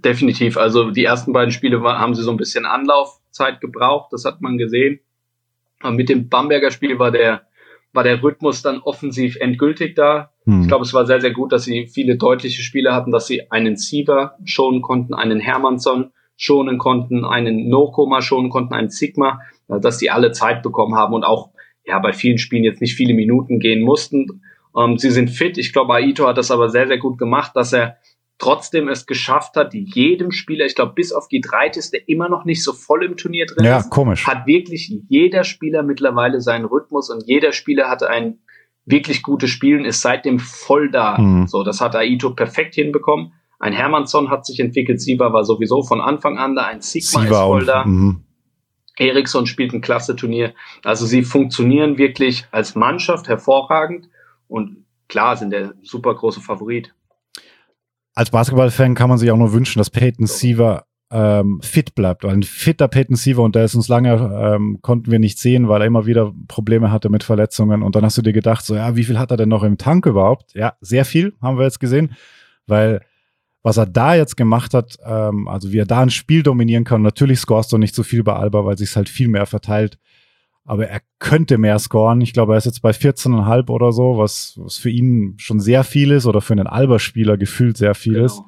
Also die ersten beiden Spiele haben sie so ein bisschen Anlaufzeit gebraucht, das hat man gesehen. Aber mit dem Bamberger Spiel war der Rhythmus dann offensiv endgültig da. Ich glaube, es war sehr, sehr gut, dass sie viele deutliche Spiele hatten, dass sie einen Siever schonen konnten, einen Hermannsson schonen konnten, einen Nokoma schonen konnten, einen Sigma, dass die alle Zeit bekommen haben und auch bei vielen Spielen jetzt nicht viele Minuten gehen mussten. Sie sind fit. Ich glaube, Aito hat das aber sehr, sehr gut gemacht, dass er trotzdem es geschafft hat, jedem Spieler, ich glaube bis auf Giedraitis, der immer noch nicht so voll im Turnier drin ist, komisch. Hat wirklich jeder Spieler mittlerweile seinen Rhythmus und jeder Spieler hatte ein wirklich gutes Spiel und ist seitdem voll da. So, das hat Aito perfekt hinbekommen. Ein Hermannsson hat sich entwickelt, Siva war sowieso von Anfang an da, ein Sigma ist voll da. Eriksson spielt ein klasse Turnier. Also sie funktionieren wirklich als Mannschaft hervorragend und klar sind der super große Favorit. Als Basketballfan kann man sich auch nur wünschen, dass Peyton Siever fit bleibt. Weil ein fitter Peyton Siever, und der ist uns lange, konnten wir nicht sehen, weil er immer wieder Probleme hatte mit Verletzungen. Und dann hast du dir gedacht, so ja, wie viel hat er denn noch im Tank überhaupt? Ja, sehr viel, haben wir jetzt gesehen. Weil was er da jetzt gemacht hat, also wie er da ein Spiel dominieren kann, natürlich scorest du nicht so viel bei Alba, weil sich es halt viel mehr verteilt. Aber er könnte mehr scoren. Ich glaube, er ist jetzt bei 14,5 oder so, was für ihn schon sehr viel ist oder für einen Alba-Spieler gefühlt sehr viel ist.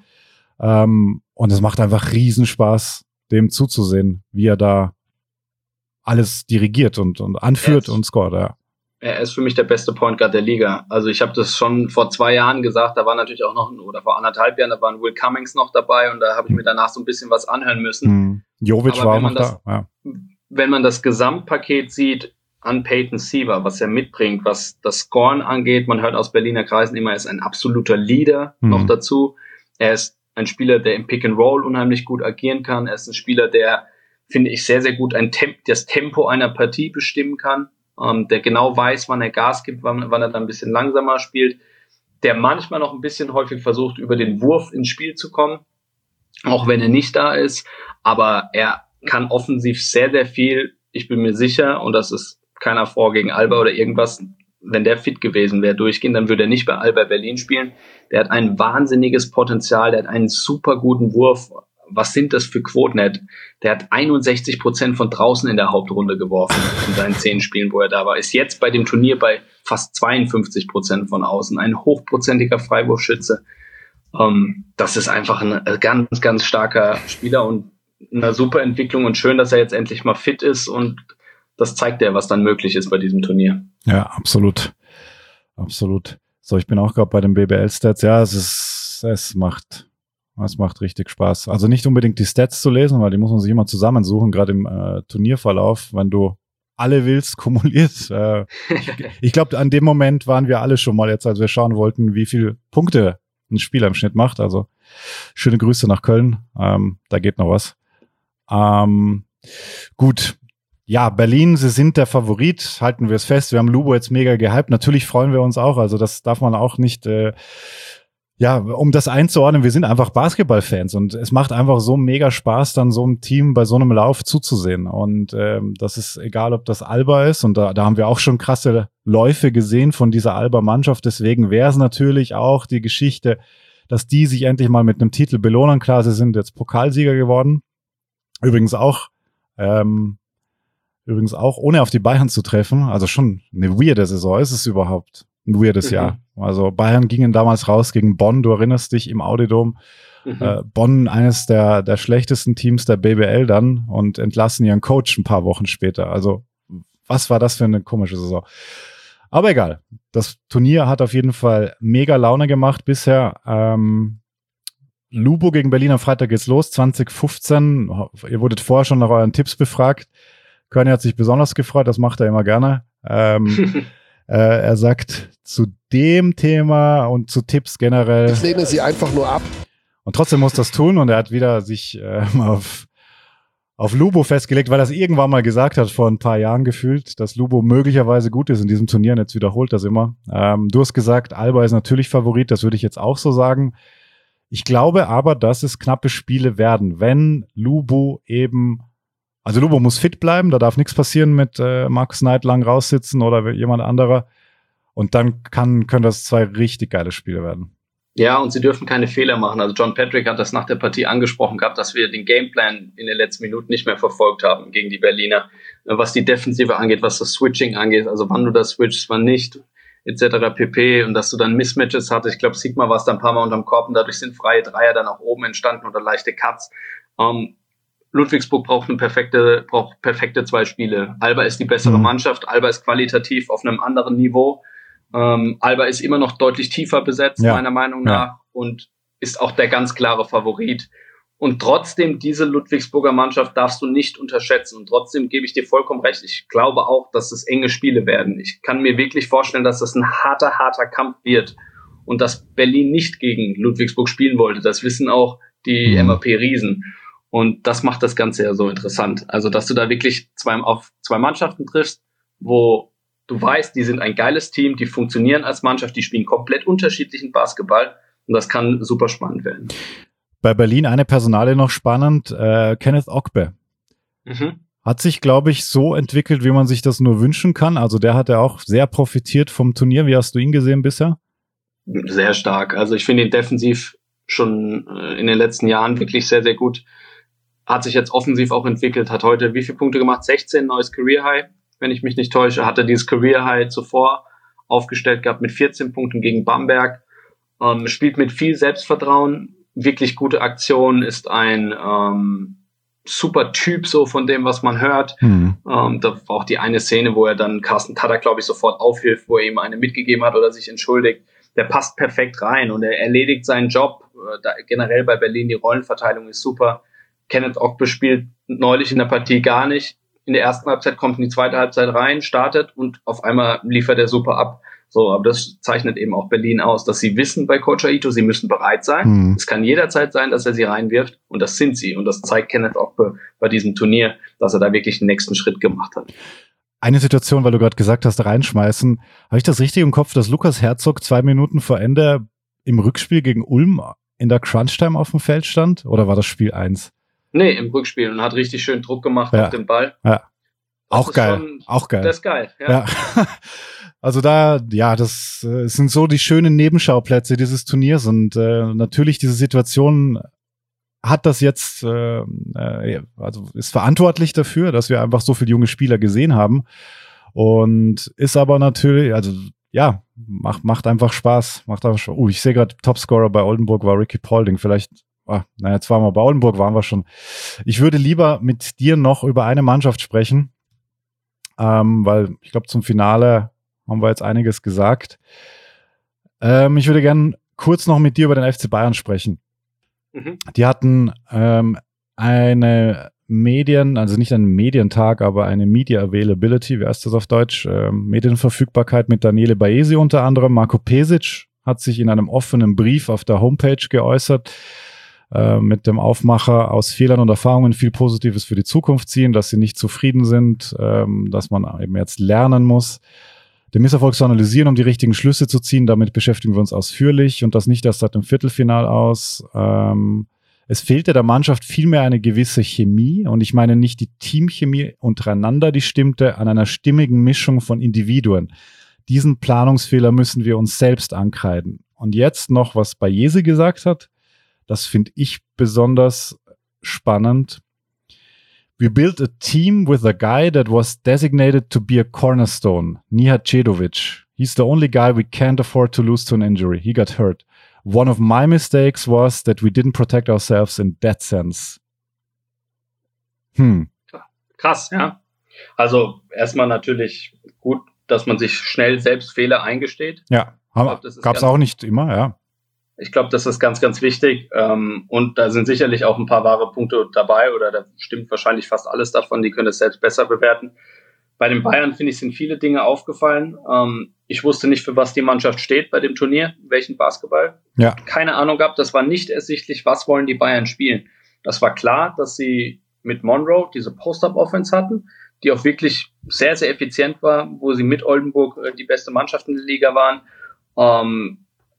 Und es macht einfach Riesenspaß, dem zuzusehen, wie er da alles dirigiert und anführt und scoret. Ja. Er ist für mich der beste Point Guard der Liga. Also ich habe das schon vor 2 Jahren gesagt, da war natürlich auch noch, oder vor 1,5 Jahren, da war ein Will Cummings noch dabei und da habe ich mir danach so ein bisschen was anhören müssen. Jovic war auch noch da. Ja. Wenn man das Gesamtpaket sieht an Peyton Siever, was er mitbringt, was das Scoren angeht, man hört aus Berliner Kreisen immer, er ist ein absoluter Leader noch dazu. Er ist ein Spieler, der im Pick and Roll unheimlich gut agieren kann. Er ist ein Spieler, der, finde ich, sehr, sehr gut das Tempo einer Partie bestimmen kann, der genau weiß, wann er Gas gibt, wann er dann ein bisschen langsamer spielt, der manchmal noch ein bisschen häufig versucht, über den Wurf ins Spiel zu kommen, auch wenn er nicht da ist, aber er kann offensiv sehr, sehr viel. Ich bin mir sicher, und das ist keiner vor gegen Alba oder irgendwas, wenn der fit gewesen wäre, durchgehen, dann würde er nicht bei Alba Berlin spielen. Der hat ein wahnsinniges Potenzial, der hat einen super guten Wurf. Was sind das für Quoten? Der hat 61% von draußen in der Hauptrunde geworfen in seinen 10 Spielen, wo er da war. Ist jetzt bei dem Turnier bei fast 52% von außen. Ein hochprozentiger Freiwurfschütze. Das ist einfach ein ganz, ganz starker Spieler und eine super Entwicklung und schön, dass er jetzt endlich mal fit ist und das zeigt ja, was dann möglich ist bei diesem Turnier. Ja, absolut. Absolut. So, ich bin auch gerade bei den BBL-Stats. Ja, es macht richtig Spaß. Also nicht unbedingt die Stats zu lesen, weil die muss man sich immer zusammensuchen, gerade im Turnierverlauf, wenn du alle willst, kumuliert. Ich glaube, an dem Moment waren wir alle schon mal jetzt, als wir schauen wollten, wie viele Punkte einen Spieler im Schnitt macht. Also schöne Grüße nach Köln. Da geht noch was. Gut. Ja, Berlin, sie sind der Favorit, halten wir es fest. Wir haben Lubo jetzt mega gehypt. Natürlich freuen wir uns auch. Also das darf man auch nicht, um das einzuordnen, wir sind einfach Basketballfans und es macht einfach so mega Spaß, dann so einem Team bei so einem Lauf zuzusehen. Und das ist egal, ob das Alba ist. Und da haben wir auch schon krasse Läufe gesehen von dieser Alba-Mannschaft. Deswegen wäre es natürlich auch die Geschichte, dass die sich endlich mal mit einem Titel belohnen. Klar, sie sind jetzt Pokalsieger geworden. Übrigens auch ohne auf die Bayern zu treffen. Also schon eine weirde Saison ist es überhaupt. Ein weirdes Jahr. Also Bayern gingen damals raus gegen Bonn, du erinnerst dich, im Audi-Dom. Bonn, eines der schlechtesten Teams der BBL dann und entlassen ihren Coach ein paar Wochen später. Also was war das für eine komische Saison? Aber egal. Das Turnier hat auf jeden Fall mega Laune gemacht bisher. Lubo gegen Berlin am Freitag geht's los, 2015. Ihr wurdet vorher schon nach euren Tipps befragt. Körny hat sich besonders gefreut, das macht er immer gerne. Er sagt zu dem Thema und zu Tipps generell. Ich lehne sie einfach nur ab. Und trotzdem muss das tun und er hat wieder sich auf Lubo festgelegt, weil er es irgendwann mal gesagt hat, vor ein paar Jahren gefühlt, dass Lubo möglicherweise gut ist in diesem Turnier und jetzt wiederholt das immer. Du hast gesagt, Alba ist natürlich Favorit, das würde ich jetzt auch so sagen. Ich glaube aber, dass es knappe Spiele werden, wenn Lubo also Lubo muss fit bleiben, da darf nichts passieren mit Markus Knight lang raussitzen oder jemand anderer. Und dann können das 2 richtig geile Spiele werden. Ja, und sie dürfen keine Fehler machen. Also John Patrick hat das nach der Partie angesprochen gehabt, dass wir den Gameplan in den letzten Minuten nicht mehr verfolgt haben gegen die Berliner. Was die Defensive angeht, was das Switching angeht, also wann du das switchst, wann nicht, etc. pp. Und dass du dann Mismatches hattest. Ich glaube, Sigma war es dann ein paar Mal unterm Korb und dadurch sind freie Dreier dann auch oben entstanden oder leichte Cuts. Ludwigsburg braucht perfekte 2 Spiele. Alba ist die bessere Mannschaft. Alba ist qualitativ auf einem anderen Niveau. Alba ist immer noch deutlich tiefer besetzt, meiner Meinung nach, und ist auch der ganz klare Favorit. Und trotzdem, diese Ludwigsburger Mannschaft darfst du nicht unterschätzen. Und trotzdem gebe ich dir vollkommen recht. Ich glaube auch, dass es enge Spiele werden. Ich kann mir wirklich vorstellen, dass das ein harter Kampf wird. Und dass Berlin nicht gegen Ludwigsburg spielen wollte. Das wissen auch die MAP-Riesen. Und das macht das Ganze ja so interessant. Also, dass du da wirklich auf zwei Mannschaften triffst, wo du weißt, die sind ein geiles Team, die funktionieren als Mannschaft, die spielen komplett unterschiedlichen Basketball. Und das kann super spannend werden. Bei Berlin eine Personalie noch spannend, Kenneth Ogbe. Hat sich, glaube ich, so entwickelt, wie man sich das nur wünschen kann. Also der hat ja auch sehr profitiert vom Turnier. Wie hast du ihn gesehen bisher? Sehr stark. Also ich finde ihn defensiv schon in den letzten Jahren wirklich sehr, sehr gut. Hat sich jetzt offensiv auch entwickelt, hat heute wie viele Punkte gemacht? 16, neues Career High, wenn ich mich nicht täusche. Hatte dieses Career High zuvor aufgestellt gehabt mit 14 Punkten gegen Bamberg. Spielt mit viel Selbstvertrauen, wirklich gute Aktion, ist ein super Typ so von dem, was man hört. Da war auch die eine Szene, wo er dann Carsten Tada, glaube ich, sofort aufhilft, wo er ihm eine mitgegeben hat oder sich entschuldigt. Der passt perfekt rein und er erledigt seinen Job. Generell bei Berlin die Rollenverteilung ist super. Kenneth Ogbe spielt neulich in der Partie gar nicht. In der ersten Halbzeit kommt in die zweite Halbzeit rein, startet und auf einmal liefert er super ab. So, aber das zeichnet eben auch Berlin aus, dass sie wissen bei Coach Aito, sie müssen bereit sein. Es kann jederzeit sein, dass er sie reinwirft und das sind sie. Und das zeigt Kenneth Ogbe bei diesem Turnier, dass er da wirklich den nächsten Schritt gemacht hat. Eine Situation, weil du gerade gesagt hast, reinschmeißen. Habe ich das richtig im Kopf, dass Lukas Herzog 2 Minuten vor Ende im Rückspiel gegen Ulm in der Crunch-Time auf dem Feld stand? Oder war das Spiel 1? Nee, im Rückspiel und hat richtig schön Druck gemacht auf den Ball. Ja. Auch geil. Auch geil. Das ist geil, ja. Also das sind so die schönen Nebenschauplätze dieses Turniers und natürlich diese Situation hat das jetzt, also ist verantwortlich dafür, dass wir einfach so viele junge Spieler gesehen haben und ist aber natürlich, also ja, macht einfach Spaß. Ich sehe gerade, Topscorer bei Oldenburg war Ricky Paulding, vielleicht. Zweimal bei Oldenburg waren wir schon. Ich würde lieber mit dir noch über eine Mannschaft sprechen, weil ich glaube, zum Finale haben wir jetzt einiges gesagt. Ich würde gerne kurz noch mit dir über den FC Bayern sprechen. Die hatten also nicht einen Medientag, aber eine Media Availability, wie heißt das auf Deutsch? Medienverfügbarkeit mit Daniele Baesi unter anderem. Marco Pesic hat sich in einem offenen Brief auf der Homepage geäußert, mit dem Aufmacher: aus Fehlern und Erfahrungen viel Positives für die Zukunft ziehen, dass sie nicht zufrieden sind, dass man eben jetzt lernen muss, den Misserfolg zu analysieren, um die richtigen Schlüsse zu ziehen. Damit beschäftigen wir uns ausführlich und das nicht erst seit dem Viertelfinal aus. Es fehlte der Mannschaft vielmehr eine gewisse Chemie, und ich meine nicht die Teamchemie untereinander, die stimmte, an einer stimmigen Mischung von Individuen. Diesen Planungsfehler müssen wir uns selbst ankreiden. Und jetzt noch, was Bayesi gesagt hat, das finde ich besonders spannend. We built a team with a guy that was designated to be a cornerstone, Nihat Cedovic. He's the only guy we can't afford to lose to an injury. He got hurt. One of my mistakes was that we didn't protect ourselves in that sense. Krass, ja. Also erstmal natürlich gut, dass man sich schnell selbst Fehler eingesteht. Ja, gab es auch nicht immer, ja. Ich glaube, das ist ganz, ganz wichtig. Und da sind sicherlich auch ein paar wahre Punkte dabei, oder da stimmt wahrscheinlich fast alles davon. Die können es selbst besser bewerten. Bei den Bayern, finde ich, sind viele Dinge aufgefallen. Ich wusste nicht, für was die Mannschaft steht bei dem Turnier, welchen Basketball. Ja. Keine Ahnung gehabt. Das war nicht ersichtlich, was wollen die Bayern spielen. Das war klar, dass sie mit Monroe diese Post-Up-Offense hatten, die auch wirklich sehr, sehr effizient war, wo sie mit Oldenburg die beste Mannschaft in der Liga waren.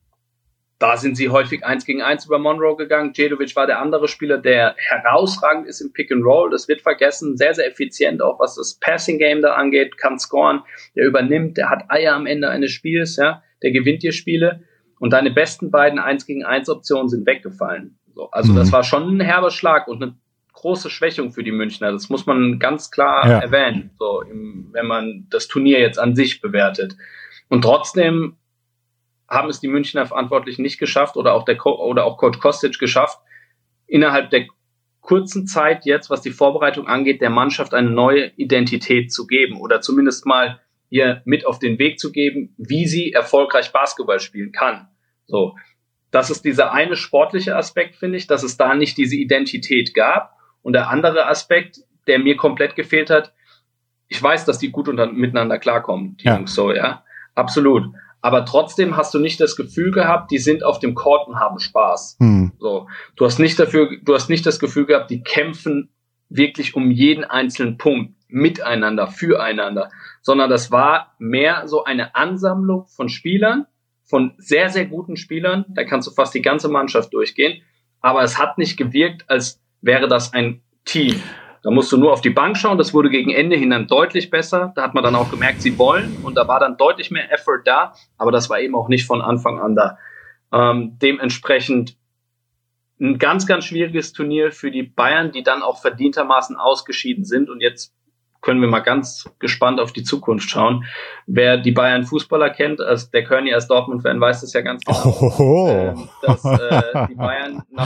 Da sind sie häufig 1 gegen 1 über Monroe gegangen. Cedovic war der andere Spieler, der herausragend ist im Pick and Roll. Das wird vergessen. Sehr, sehr effizient, auch was das Passing Game da angeht. Kann scoren. Der übernimmt. Der hat Eier am Ende eines Spiels. Ja, der gewinnt dir Spiele. Und deine besten beiden 1 gegen 1 Optionen sind weggefallen. So, also das war schon ein herber Schlag und eine große Schwächung für die Münchner. Das muss man ganz klar erwähnen. So, wenn man das Turnier jetzt an sich bewertet. Und trotzdem haben es die Münchner Verantwortlichen nicht geschafft, oder auch Coach Kostic geschafft, innerhalb der kurzen Zeit jetzt, was die Vorbereitung angeht, der Mannschaft eine neue Identität zu geben, oder zumindest mal ihr mit auf den Weg zu geben, wie sie erfolgreich Basketball spielen kann. So, das ist dieser eine sportliche Aspekt, finde ich, dass es da nicht diese Identität gab. Und der andere Aspekt, der mir komplett gefehlt hat: ich weiß, dass die gut miteinander klarkommen, die Jungs, so, ja, absolut. Aber trotzdem hast du nicht das Gefühl gehabt, die sind auf dem Court und haben Spaß. So, du hast nicht das Gefühl gehabt, die kämpfen wirklich um jeden einzelnen Punkt miteinander, füreinander, sondern das war mehr so eine Ansammlung von Spielern, von sehr, sehr guten Spielern. Da kannst du fast die ganze Mannschaft durchgehen. Aber es hat nicht gewirkt, als wäre das ein Team. Da musst du nur auf die Bank schauen. Das wurde gegen Ende hin dann deutlich besser. Da hat man dann auch gemerkt, sie wollen. Und da war dann deutlich mehr Effort da. Aber das war eben auch nicht von Anfang an da. Dementsprechend ein ganz, ganz schwieriges Turnier für die Bayern, die dann auch verdientermaßen ausgeschieden sind. Und jetzt können wir mal ganz gespannt auf die Zukunft schauen. Wer die Bayern Fußballer kennt, der Körny als Dortmund-Fan weiß das ja ganz genau, dass die Bayern nach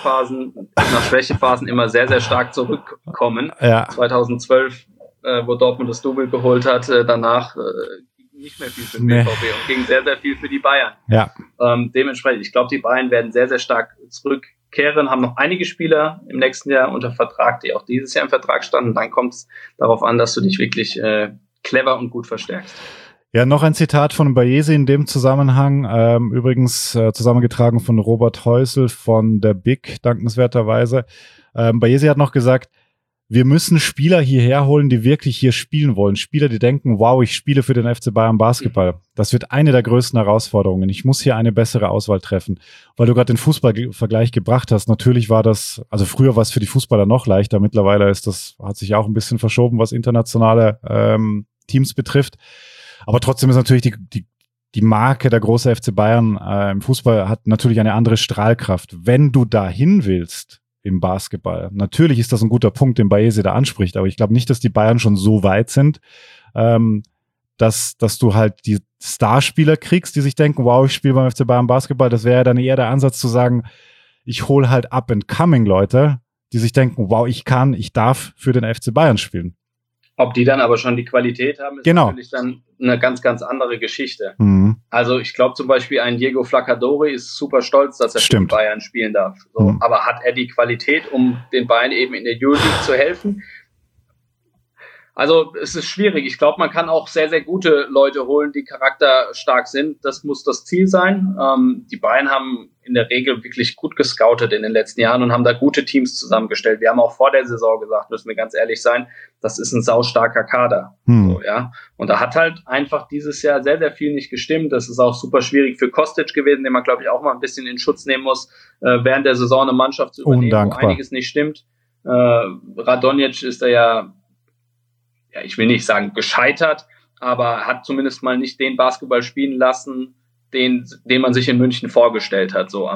Schwächephasen immer sehr, sehr stark zurückkommen. Ja. 2012, wo Dortmund das Double geholt hat, danach nicht mehr viel für den BVB und ging sehr, sehr viel für die Bayern. Ja. Dementsprechend, ich glaube, die Bayern werden sehr, sehr stark zurückkehren, haben noch einige Spieler im nächsten Jahr unter Vertrag, die auch dieses Jahr im Vertrag standen. Dann kommt es darauf an, dass du dich wirklich clever und gut verstärkst. Ja, noch ein Zitat von Bayesi in dem Zusammenhang, übrigens zusammengetragen von Robert Heusel von der BIG, dankenswerterweise. Bayesi hat noch gesagt: Wir müssen Spieler hierher holen, die wirklich hier spielen wollen. Spieler, die denken, wow, ich spiele für den FC Bayern Basketball. Das wird eine der größten Herausforderungen. Ich muss hier eine bessere Auswahl treffen. Weil du gerade den Fußballvergleich gebracht hast. Natürlich war das, also früher war es für die Fußballer noch leichter. Mittlerweile hat sich auch ein bisschen verschoben, was internationale Teams betrifft. Aber trotzdem ist natürlich die Marke der große FC Bayern im Fußball hat natürlich eine andere Strahlkraft. Wenn du dahin willst im Basketball. Natürlich ist das ein guter Punkt, den Bayesi da anspricht, aber ich glaube nicht, dass die Bayern schon so weit sind, dass du halt die Starspieler kriegst, die sich denken, wow, ich spiele beim FC Bayern Basketball. Das wäre ja dann eher der Ansatz zu sagen, ich hole halt up-and-coming Leute, die sich denken, wow, ich darf für den FC Bayern spielen. Ob die dann aber schon die Qualität haben, ist natürlich dann eine ganz, ganz andere Geschichte. Mhm. Also ich glaube zum Beispiel, ein Diego Flaccadori ist super stolz, dass er für die Bayern spielen darf. So, aber hat er die Qualität, um den Bayern eben in der Euroleague zu helfen? Also es ist schwierig. Ich glaube, man kann auch sehr, sehr gute Leute holen, die charakterstark sind. Das muss das Ziel sein. Die Bayern haben in der Regel wirklich gut gescoutet in den letzten Jahren und haben da gute Teams zusammengestellt. Wir haben auch vor der Saison gesagt, müssen wir ganz ehrlich sein, das ist ein saustarker Kader. So, ja. Und da hat halt einfach dieses Jahr sehr, sehr viel nicht gestimmt. Das ist auch super schwierig für Kostic gewesen, den man, glaube ich, auch mal ein bisschen in Schutz nehmen muss, während der Saison eine Mannschaft zu übernehmen, wo einiges nicht stimmt. Radonjic ist da ja, ich will nicht sagen gescheitert, aber hat zumindest mal nicht den Basketball spielen lassen, den man sich in München vorgestellt hat, so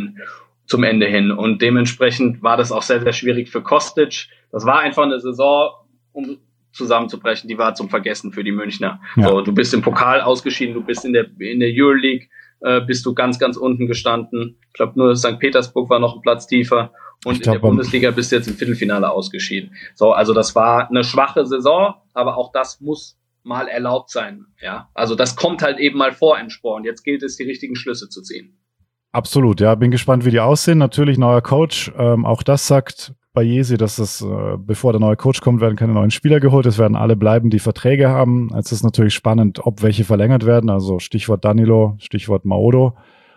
zum Ende hin. Und dementsprechend war das auch sehr, sehr schwierig für Kostic. Das war einfach eine Saison, um zusammenzubrechen, die war zum Vergessen für die Münchner. Ja. So, du bist im Pokal ausgeschieden, du bist in der Euroleague, bist du ganz, ganz unten gestanden. Ich glaube, nur St. Petersburg war noch ein Platz tiefer. Und in der Bundesliga bist du jetzt im Viertelfinale ausgeschieden. So, also das war eine schwache Saison, aber auch das muss mal erlaubt sein. Ja, also das kommt halt eben mal vor im Sport. Und jetzt gilt es, die richtigen Schlüsse zu ziehen. Absolut, ja, bin gespannt, wie die aussehen. Natürlich neuer Coach. Auch das sagt Bayesi, dass es, bevor der neue Coach kommt, werden keine neuen Spieler geholt. Es werden alle bleiben, die Verträge haben. Jetzt ist natürlich spannend, ob welche verlängert werden. Also Stichwort Danilo, Stichwort Maodo,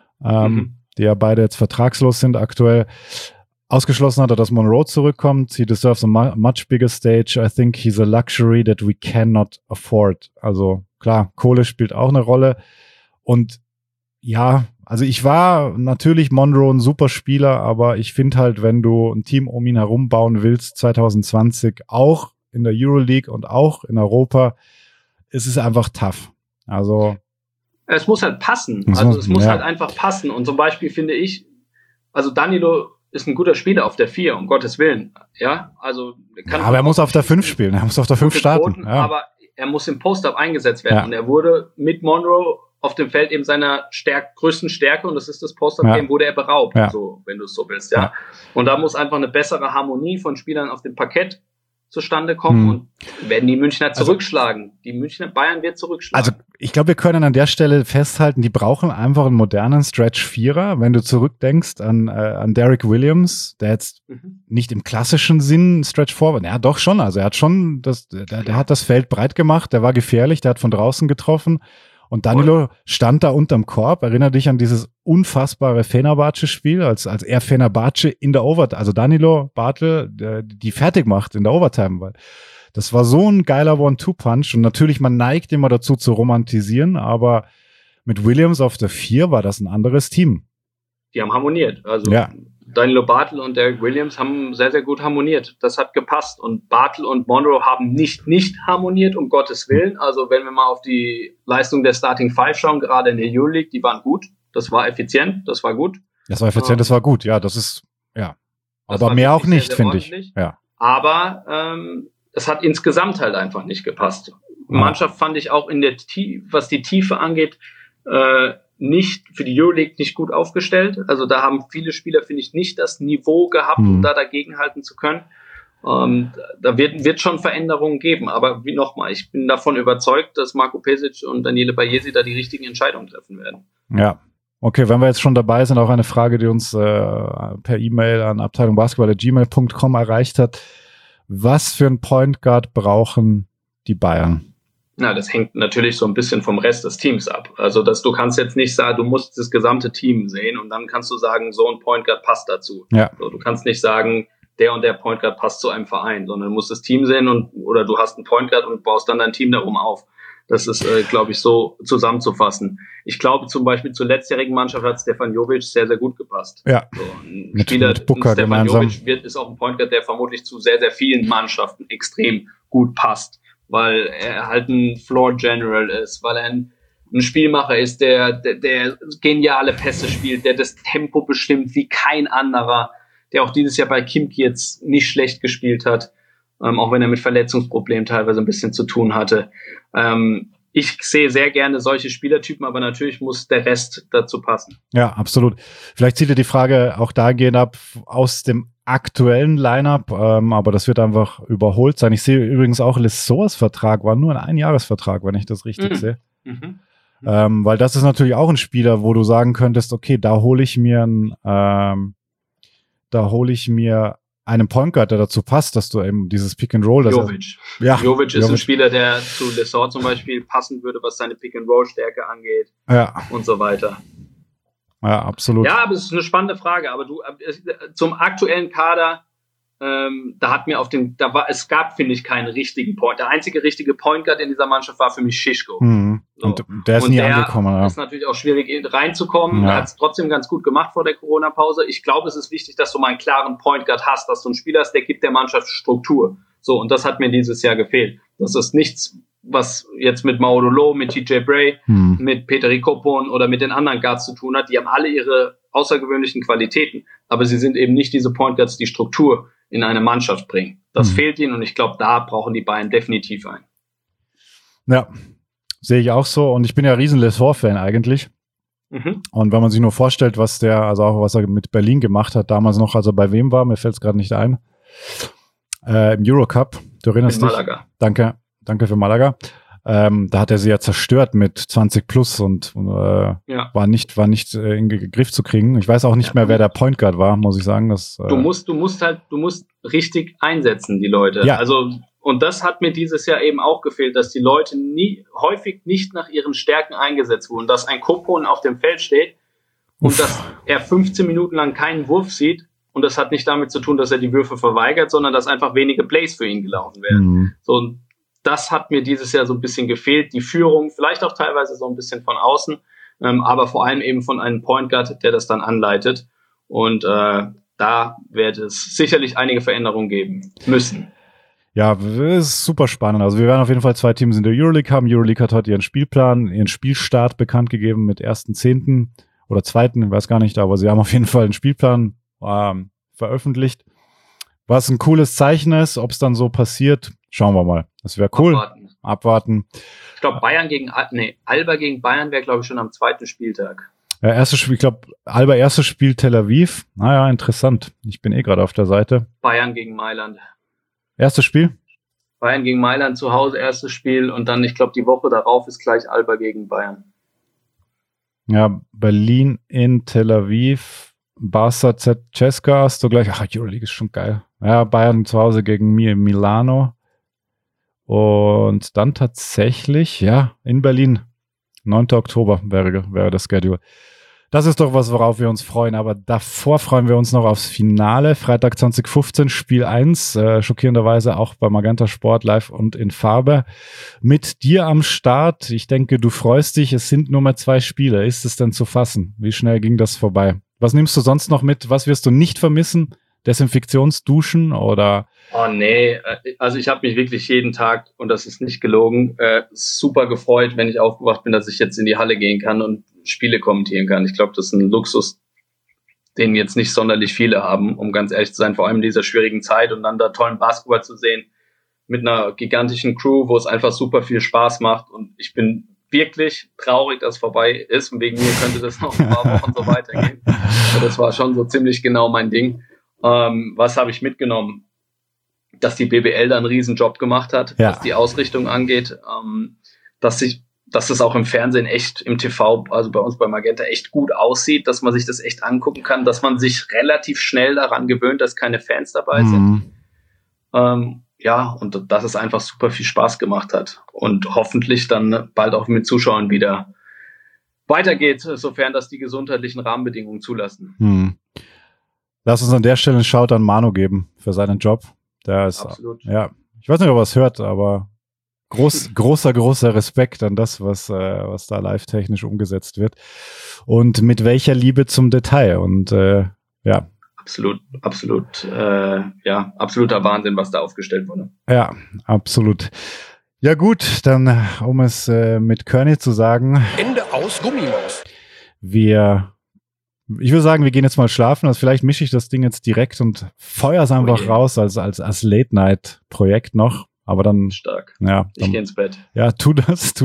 die ja beide jetzt vertragslos sind aktuell. Ausgeschlossen hat er, dass Monroe zurückkommt. He deserves a much bigger stage. I think he's a luxury that we cannot afford. Also klar, Kohle spielt auch eine Rolle. Und ja, also ich war natürlich Monroe ein super Spieler, aber ich finde halt, wenn du ein Team um ihn herum bauen willst, 2020, auch in der Euroleague und auch in Europa, ist es einfach tough. Also es muss halt passen. Also es muss halt einfach passen. Und zum Beispiel finde ich, also Danilo ist ein guter Spieler auf der 4, um Gottes Willen. Ja, also aber er muss auf der 5 spielen, er muss auf der 5 starten. Ja. Aber er muss im Post-Up eingesetzt werden. Ja. Und er wurde mit Monroe auf dem Feld eben seiner größten Stärke, und das ist das Post-Up-Game, wurde er beraubt, so, wenn du es so willst. Ja. Und da muss einfach eine bessere Harmonie von Spielern auf dem Parkett zustande kommen und werden die Münchner zurückschlagen. Die Münchner Bayern wird zurückschlagen. Also ich glaube, wir können an der Stelle festhalten, die brauchen einfach einen modernen Stretch-Vierer. Wenn du zurückdenkst an Derrick Williams, der jetzt nicht im klassischen Sinn Stretch-Forward, ja doch schon, also er hat schon, der hat das Feld breit gemacht, der war gefährlich, der hat von draußen getroffen. Und Danilo stand da unterm Korb. Erinner dich an dieses unfassbare Fenerbahce-Spiel, als er Fenerbahce in der Overtime, also Danilo Bartel, die fertig macht in der Overtime. Weil das war so ein geiler One-Two-Punch. Und natürlich, man neigt immer dazu zu romantisieren, aber mit Williams auf der 4 war das ein anderes Team. Die haben harmoniert. Also Danilo Bartel und Derrick Williams haben sehr, sehr gut harmoniert. Das hat gepasst. Und Bartel und Monroe haben nicht harmoniert, um Gottes Willen. Also wenn wir mal auf die Leistung der Starting Five schauen, gerade in der Euroleague, die waren gut. Das war effizient, das war gut. Das war effizient, das war gut. Ja, das ist, ja. Aber mehr auch nicht, finde ich. Ja. Aber es hat insgesamt halt einfach nicht gepasst. Die Mannschaft fand ich auch was die Tiefe angeht, nicht für die Euroleague nicht gut aufgestellt. Also da haben viele Spieler, finde ich, nicht das Niveau gehabt, um da dagegenhalten zu können. Da wird schon Veränderungen geben. Aber wie nochmal, ich bin davon überzeugt, dass Marco Pesic und Daniele Bayesi da die richtigen Entscheidungen treffen werden. Ja. Okay, wenn wir jetzt schon dabei sind, auch eine Frage, die uns per E-Mail an abteilungbasketball@gmail.com erreicht hat. Was für einen Point Guard brauchen die Bayern? Na, das hängt natürlich so ein bisschen vom Rest des Teams ab. Also, du kannst jetzt nicht sagen, du musst das gesamte Team sehen und dann kannst du sagen, so ein Point Guard passt dazu. Ja. So, du kannst nicht sagen, der und der Point Guard passt zu einem Verein, sondern du musst das Team sehen oder du hast einen Point Guard und baust dann dein Team darum auf. Das ist, glaube ich, so zusammenzufassen. Ich glaube zum Beispiel zur letztjährigen Mannschaft hat Stefan Jovic sehr, sehr gut gepasst. Ja. So, ein Spieler, mit Booker Stefan Jovic ist auch ein Point Guard, der vermutlich zu sehr, sehr vielen Mannschaften extrem gut passt, weil er halt ein Floor General ist, weil er ein Spielmacher ist, der geniale Pässe spielt, der das Tempo bestimmt wie kein anderer, der auch dieses Jahr bei Kimki jetzt nicht schlecht gespielt hat, auch wenn er mit Verletzungsproblemen teilweise ein bisschen zu tun hatte. Ich sehe sehr gerne solche Spielertypen, aber natürlich muss der Rest dazu passen. Ja, absolut. Vielleicht zieht ihr die Frage auch dahingehend ab aus dem aktuellen Line-Up, aber das wird einfach überholt sein. Ich sehe übrigens auch, Lessors Vertrag war nur ein Einjahresvertrag, wenn ich das richtig sehe. Weil das ist natürlich auch ein Spieler, wo du sagen könntest, okay, da hole ich mir einem Point Guard, der dazu passt, dass du eben dieses Pick and Roll... Jovic. Jovic ist ein Spieler, der zu Lessort zum Beispiel passen würde, was seine Pick and Roll Stärke angeht und so weiter. Ja, absolut. Ja, aber es ist eine spannende Frage. Aber zum aktuellen Kader, es gab, finde ich, keinen richtigen Point. Der einzige richtige Point Guard in dieser Mannschaft war für mich Schischko. Mhm. So. Und der ist nie angekommen. Ja. Ist natürlich auch schwierig reinzukommen. Ja. Er hat es trotzdem ganz gut gemacht vor der Corona-Pause. Ich glaube, es ist wichtig, dass du mal einen klaren Point Guard hast, dass du einen Spieler hast, der gibt der Mannschaft Struktur. So, und das hat mir dieses Jahr gefehlt. Das ist nichts, was jetzt mit Maudolo, mit TJ Bray, mit Peter Kopon oder mit den anderen Guards zu tun hat. Die haben alle ihre außergewöhnlichen Qualitäten, aber sie sind eben nicht diese Point Guards, die Struktur in eine Mannschaft bringen. Das fehlt ihnen und ich glaube, da brauchen die Bayern definitiv einen. Ja, sehe ich auch so und ich bin ja riesen Lessort-Fan eigentlich. Und wenn man sich nur vorstellt, was er mit Berlin gemacht hat, damals noch, als er bei wem war, mir fällt es gerade nicht ein, im Eurocup, du erinnerst dich? Malaga. Danke für Malaga. Da hat er sie ja zerstört mit 20 plus und war nicht in den Griff zu kriegen. Ich weiß auch nicht mehr, wer der Point Guard war, muss ich sagen. Du musst richtig einsetzen, die Leute. Ja. Also, und das hat mir dieses Jahr eben auch gefehlt, dass die Leute häufig nicht nach ihren Stärken eingesetzt wurden, dass ein Kopon auf dem Feld steht und dass er 15 Minuten lang keinen Wurf sieht. Und das hat nicht damit zu tun, dass er die Würfe verweigert, sondern dass einfach wenige Plays für ihn gelaufen werden. So, und das hat mir dieses Jahr so ein bisschen gefehlt. Die Führung, vielleicht auch teilweise so ein bisschen von außen, aber vor allem eben von einem Point Guard, der das dann anleitet. Und da wird es sicherlich einige Veränderungen geben müssen. Ja, das ist super spannend. Also wir werden auf jeden Fall 2 Teams in der Euroleague haben. Euroleague hat heute ihren Spielplan, ihren Spielstart bekannt gegeben mit 1.10. oder 2., ich weiß gar nicht, aber sie haben auf jeden Fall einen Spielplan veröffentlicht. Was ein cooles Zeichen ist, ob es dann so passiert, schauen wir mal. Das wäre cool. Abwarten. Ich glaube, Alba gegen Bayern wäre, glaube ich, schon am 2. Spieltag. Ja, erstes Spiel, ich glaube, Alba erstes Spiel Tel Aviv. Naja, interessant. Ich bin gerade auf der Seite. Bayern gegen Mailand. Erstes Spiel? Bayern gegen Mailand zu Hause, erstes Spiel. Und dann, ich glaube, die Woche darauf ist gleich Alba gegen Bayern. Ja, Berlin in Tel Aviv. Barca Cesca hast du gleich. Ach, Euroleague ist schon geil. Ja, Bayern zu Hause gegen Milano. Und dann tatsächlich, in Berlin. 9. Oktober wäre das Schedule. Das ist doch was, worauf wir uns freuen. Aber davor freuen wir uns noch aufs Finale. Freitag 2015, Spiel 1. Schockierenderweise auch bei Magenta Sport live und in Farbe. Mit dir am Start. Ich denke, du freust dich. Es sind nur mehr 2 Spiele. Ist es denn zu fassen? Wie schnell ging das vorbei? Was nimmst du sonst noch mit? Was wirst du nicht vermissen? Desinfektionsduschen oder? Oh nee, also ich habe mich wirklich jeden Tag, und das ist nicht gelogen, super gefreut, wenn ich aufgewacht bin, dass ich jetzt in die Halle gehen kann und Spiele kommentieren kann. Ich glaube, das ist ein Luxus, den jetzt nicht sonderlich viele haben, um ganz ehrlich zu sein, vor allem in dieser schwierigen Zeit und dann da tollen Basketball zu sehen mit einer gigantischen Crew, wo es einfach super viel Spaß macht und ich bin wirklich traurig, dass es vorbei ist und wegen mir könnte das noch ein paar Wochen so weitergehen. Aber das war schon so ziemlich genau mein Ding. Was habe ich mitgenommen? Dass die BBL da einen riesen Job gemacht hat, was die Ausrichtung angeht, dass das auch im Fernsehen echt, im TV, also bei uns bei Magenta echt gut aussieht, dass man sich das echt angucken kann, dass man sich relativ schnell daran gewöhnt, dass keine Fans dabei sind. Und dass es einfach super viel Spaß gemacht hat und hoffentlich dann bald auch mit Zuschauern wieder weitergeht, sofern das die gesundheitlichen Rahmenbedingungen zulassen. Lass uns an der Stelle einen Shout an Manu geben für seinen Job. Der ist, absolut. Ja, ich weiß nicht, ob er es hört, aber großer Respekt an das, was da live-technisch umgesetzt wird. Und mit welcher Liebe zum Detail. Und absoluter Wahnsinn, was da aufgestellt wurde. Ja, absolut. Ja gut, dann um es mit Körny zu sagen. Ende aus Gummimaus. Ich würde sagen, wir gehen jetzt mal schlafen. Also vielleicht mische ich das Ding jetzt direkt und feuer es einfach raus als Late-Night-Projekt noch. Aber dann. Stark. Ja. Ich gehe ins Bett. Ja, tu das.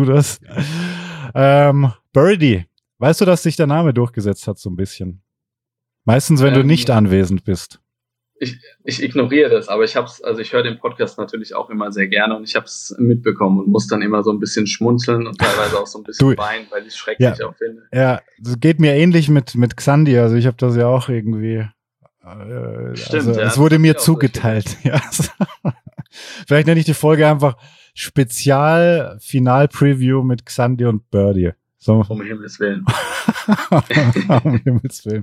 Birdie, weißt du, dass sich der Name durchgesetzt hat so ein bisschen? Meistens, wenn du nicht anwesend bist. Ich ignoriere das, aber ich höre den Podcast natürlich auch immer sehr gerne und ich habe es mitbekommen und muss dann immer so ein bisschen schmunzeln und teilweise auch so ein bisschen weinen, weil ich es schrecklich auch finde. Ja, das geht mir ähnlich mit Xandi, also ich habe das ja auch irgendwie Stimmt, also, es wurde mir zugeteilt. Ja. Vielleicht nenne ich die Folge einfach Spezial-Final-Preview mit Xandi und Birdie. So. Um Himmels Willen. Um Himmels Willen.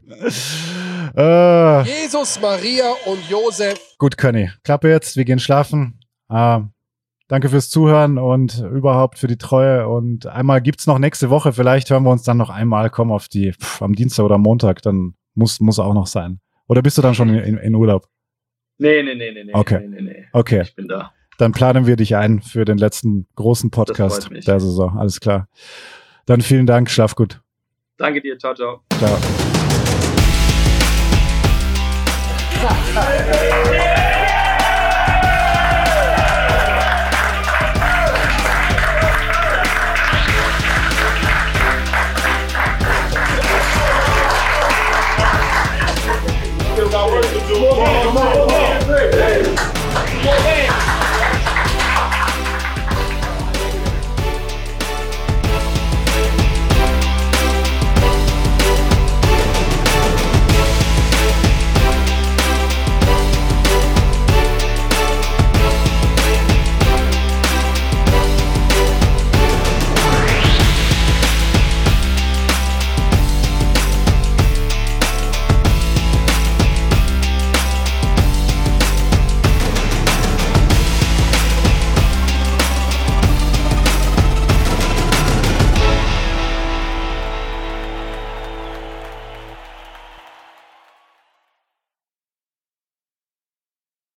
Jesus, Maria und Josef. Gut, Conny. Klappe jetzt, wir gehen schlafen. Danke fürs Zuhören und überhaupt für die Treue. Und einmal gibt's noch nächste Woche. Vielleicht hören wir uns dann noch einmal. Komm auf die am Dienstag oder Montag. Dann muss auch noch sein. Oder bist du dann schon in Urlaub? Nee. Okay. Ich bin da. Dann planen wir dich ein für den letzten großen Podcast der Saison. Alles klar. Dann vielen Dank. Schlaf gut. Danke dir. Ciao, ciao. Ciao. Still got work to do.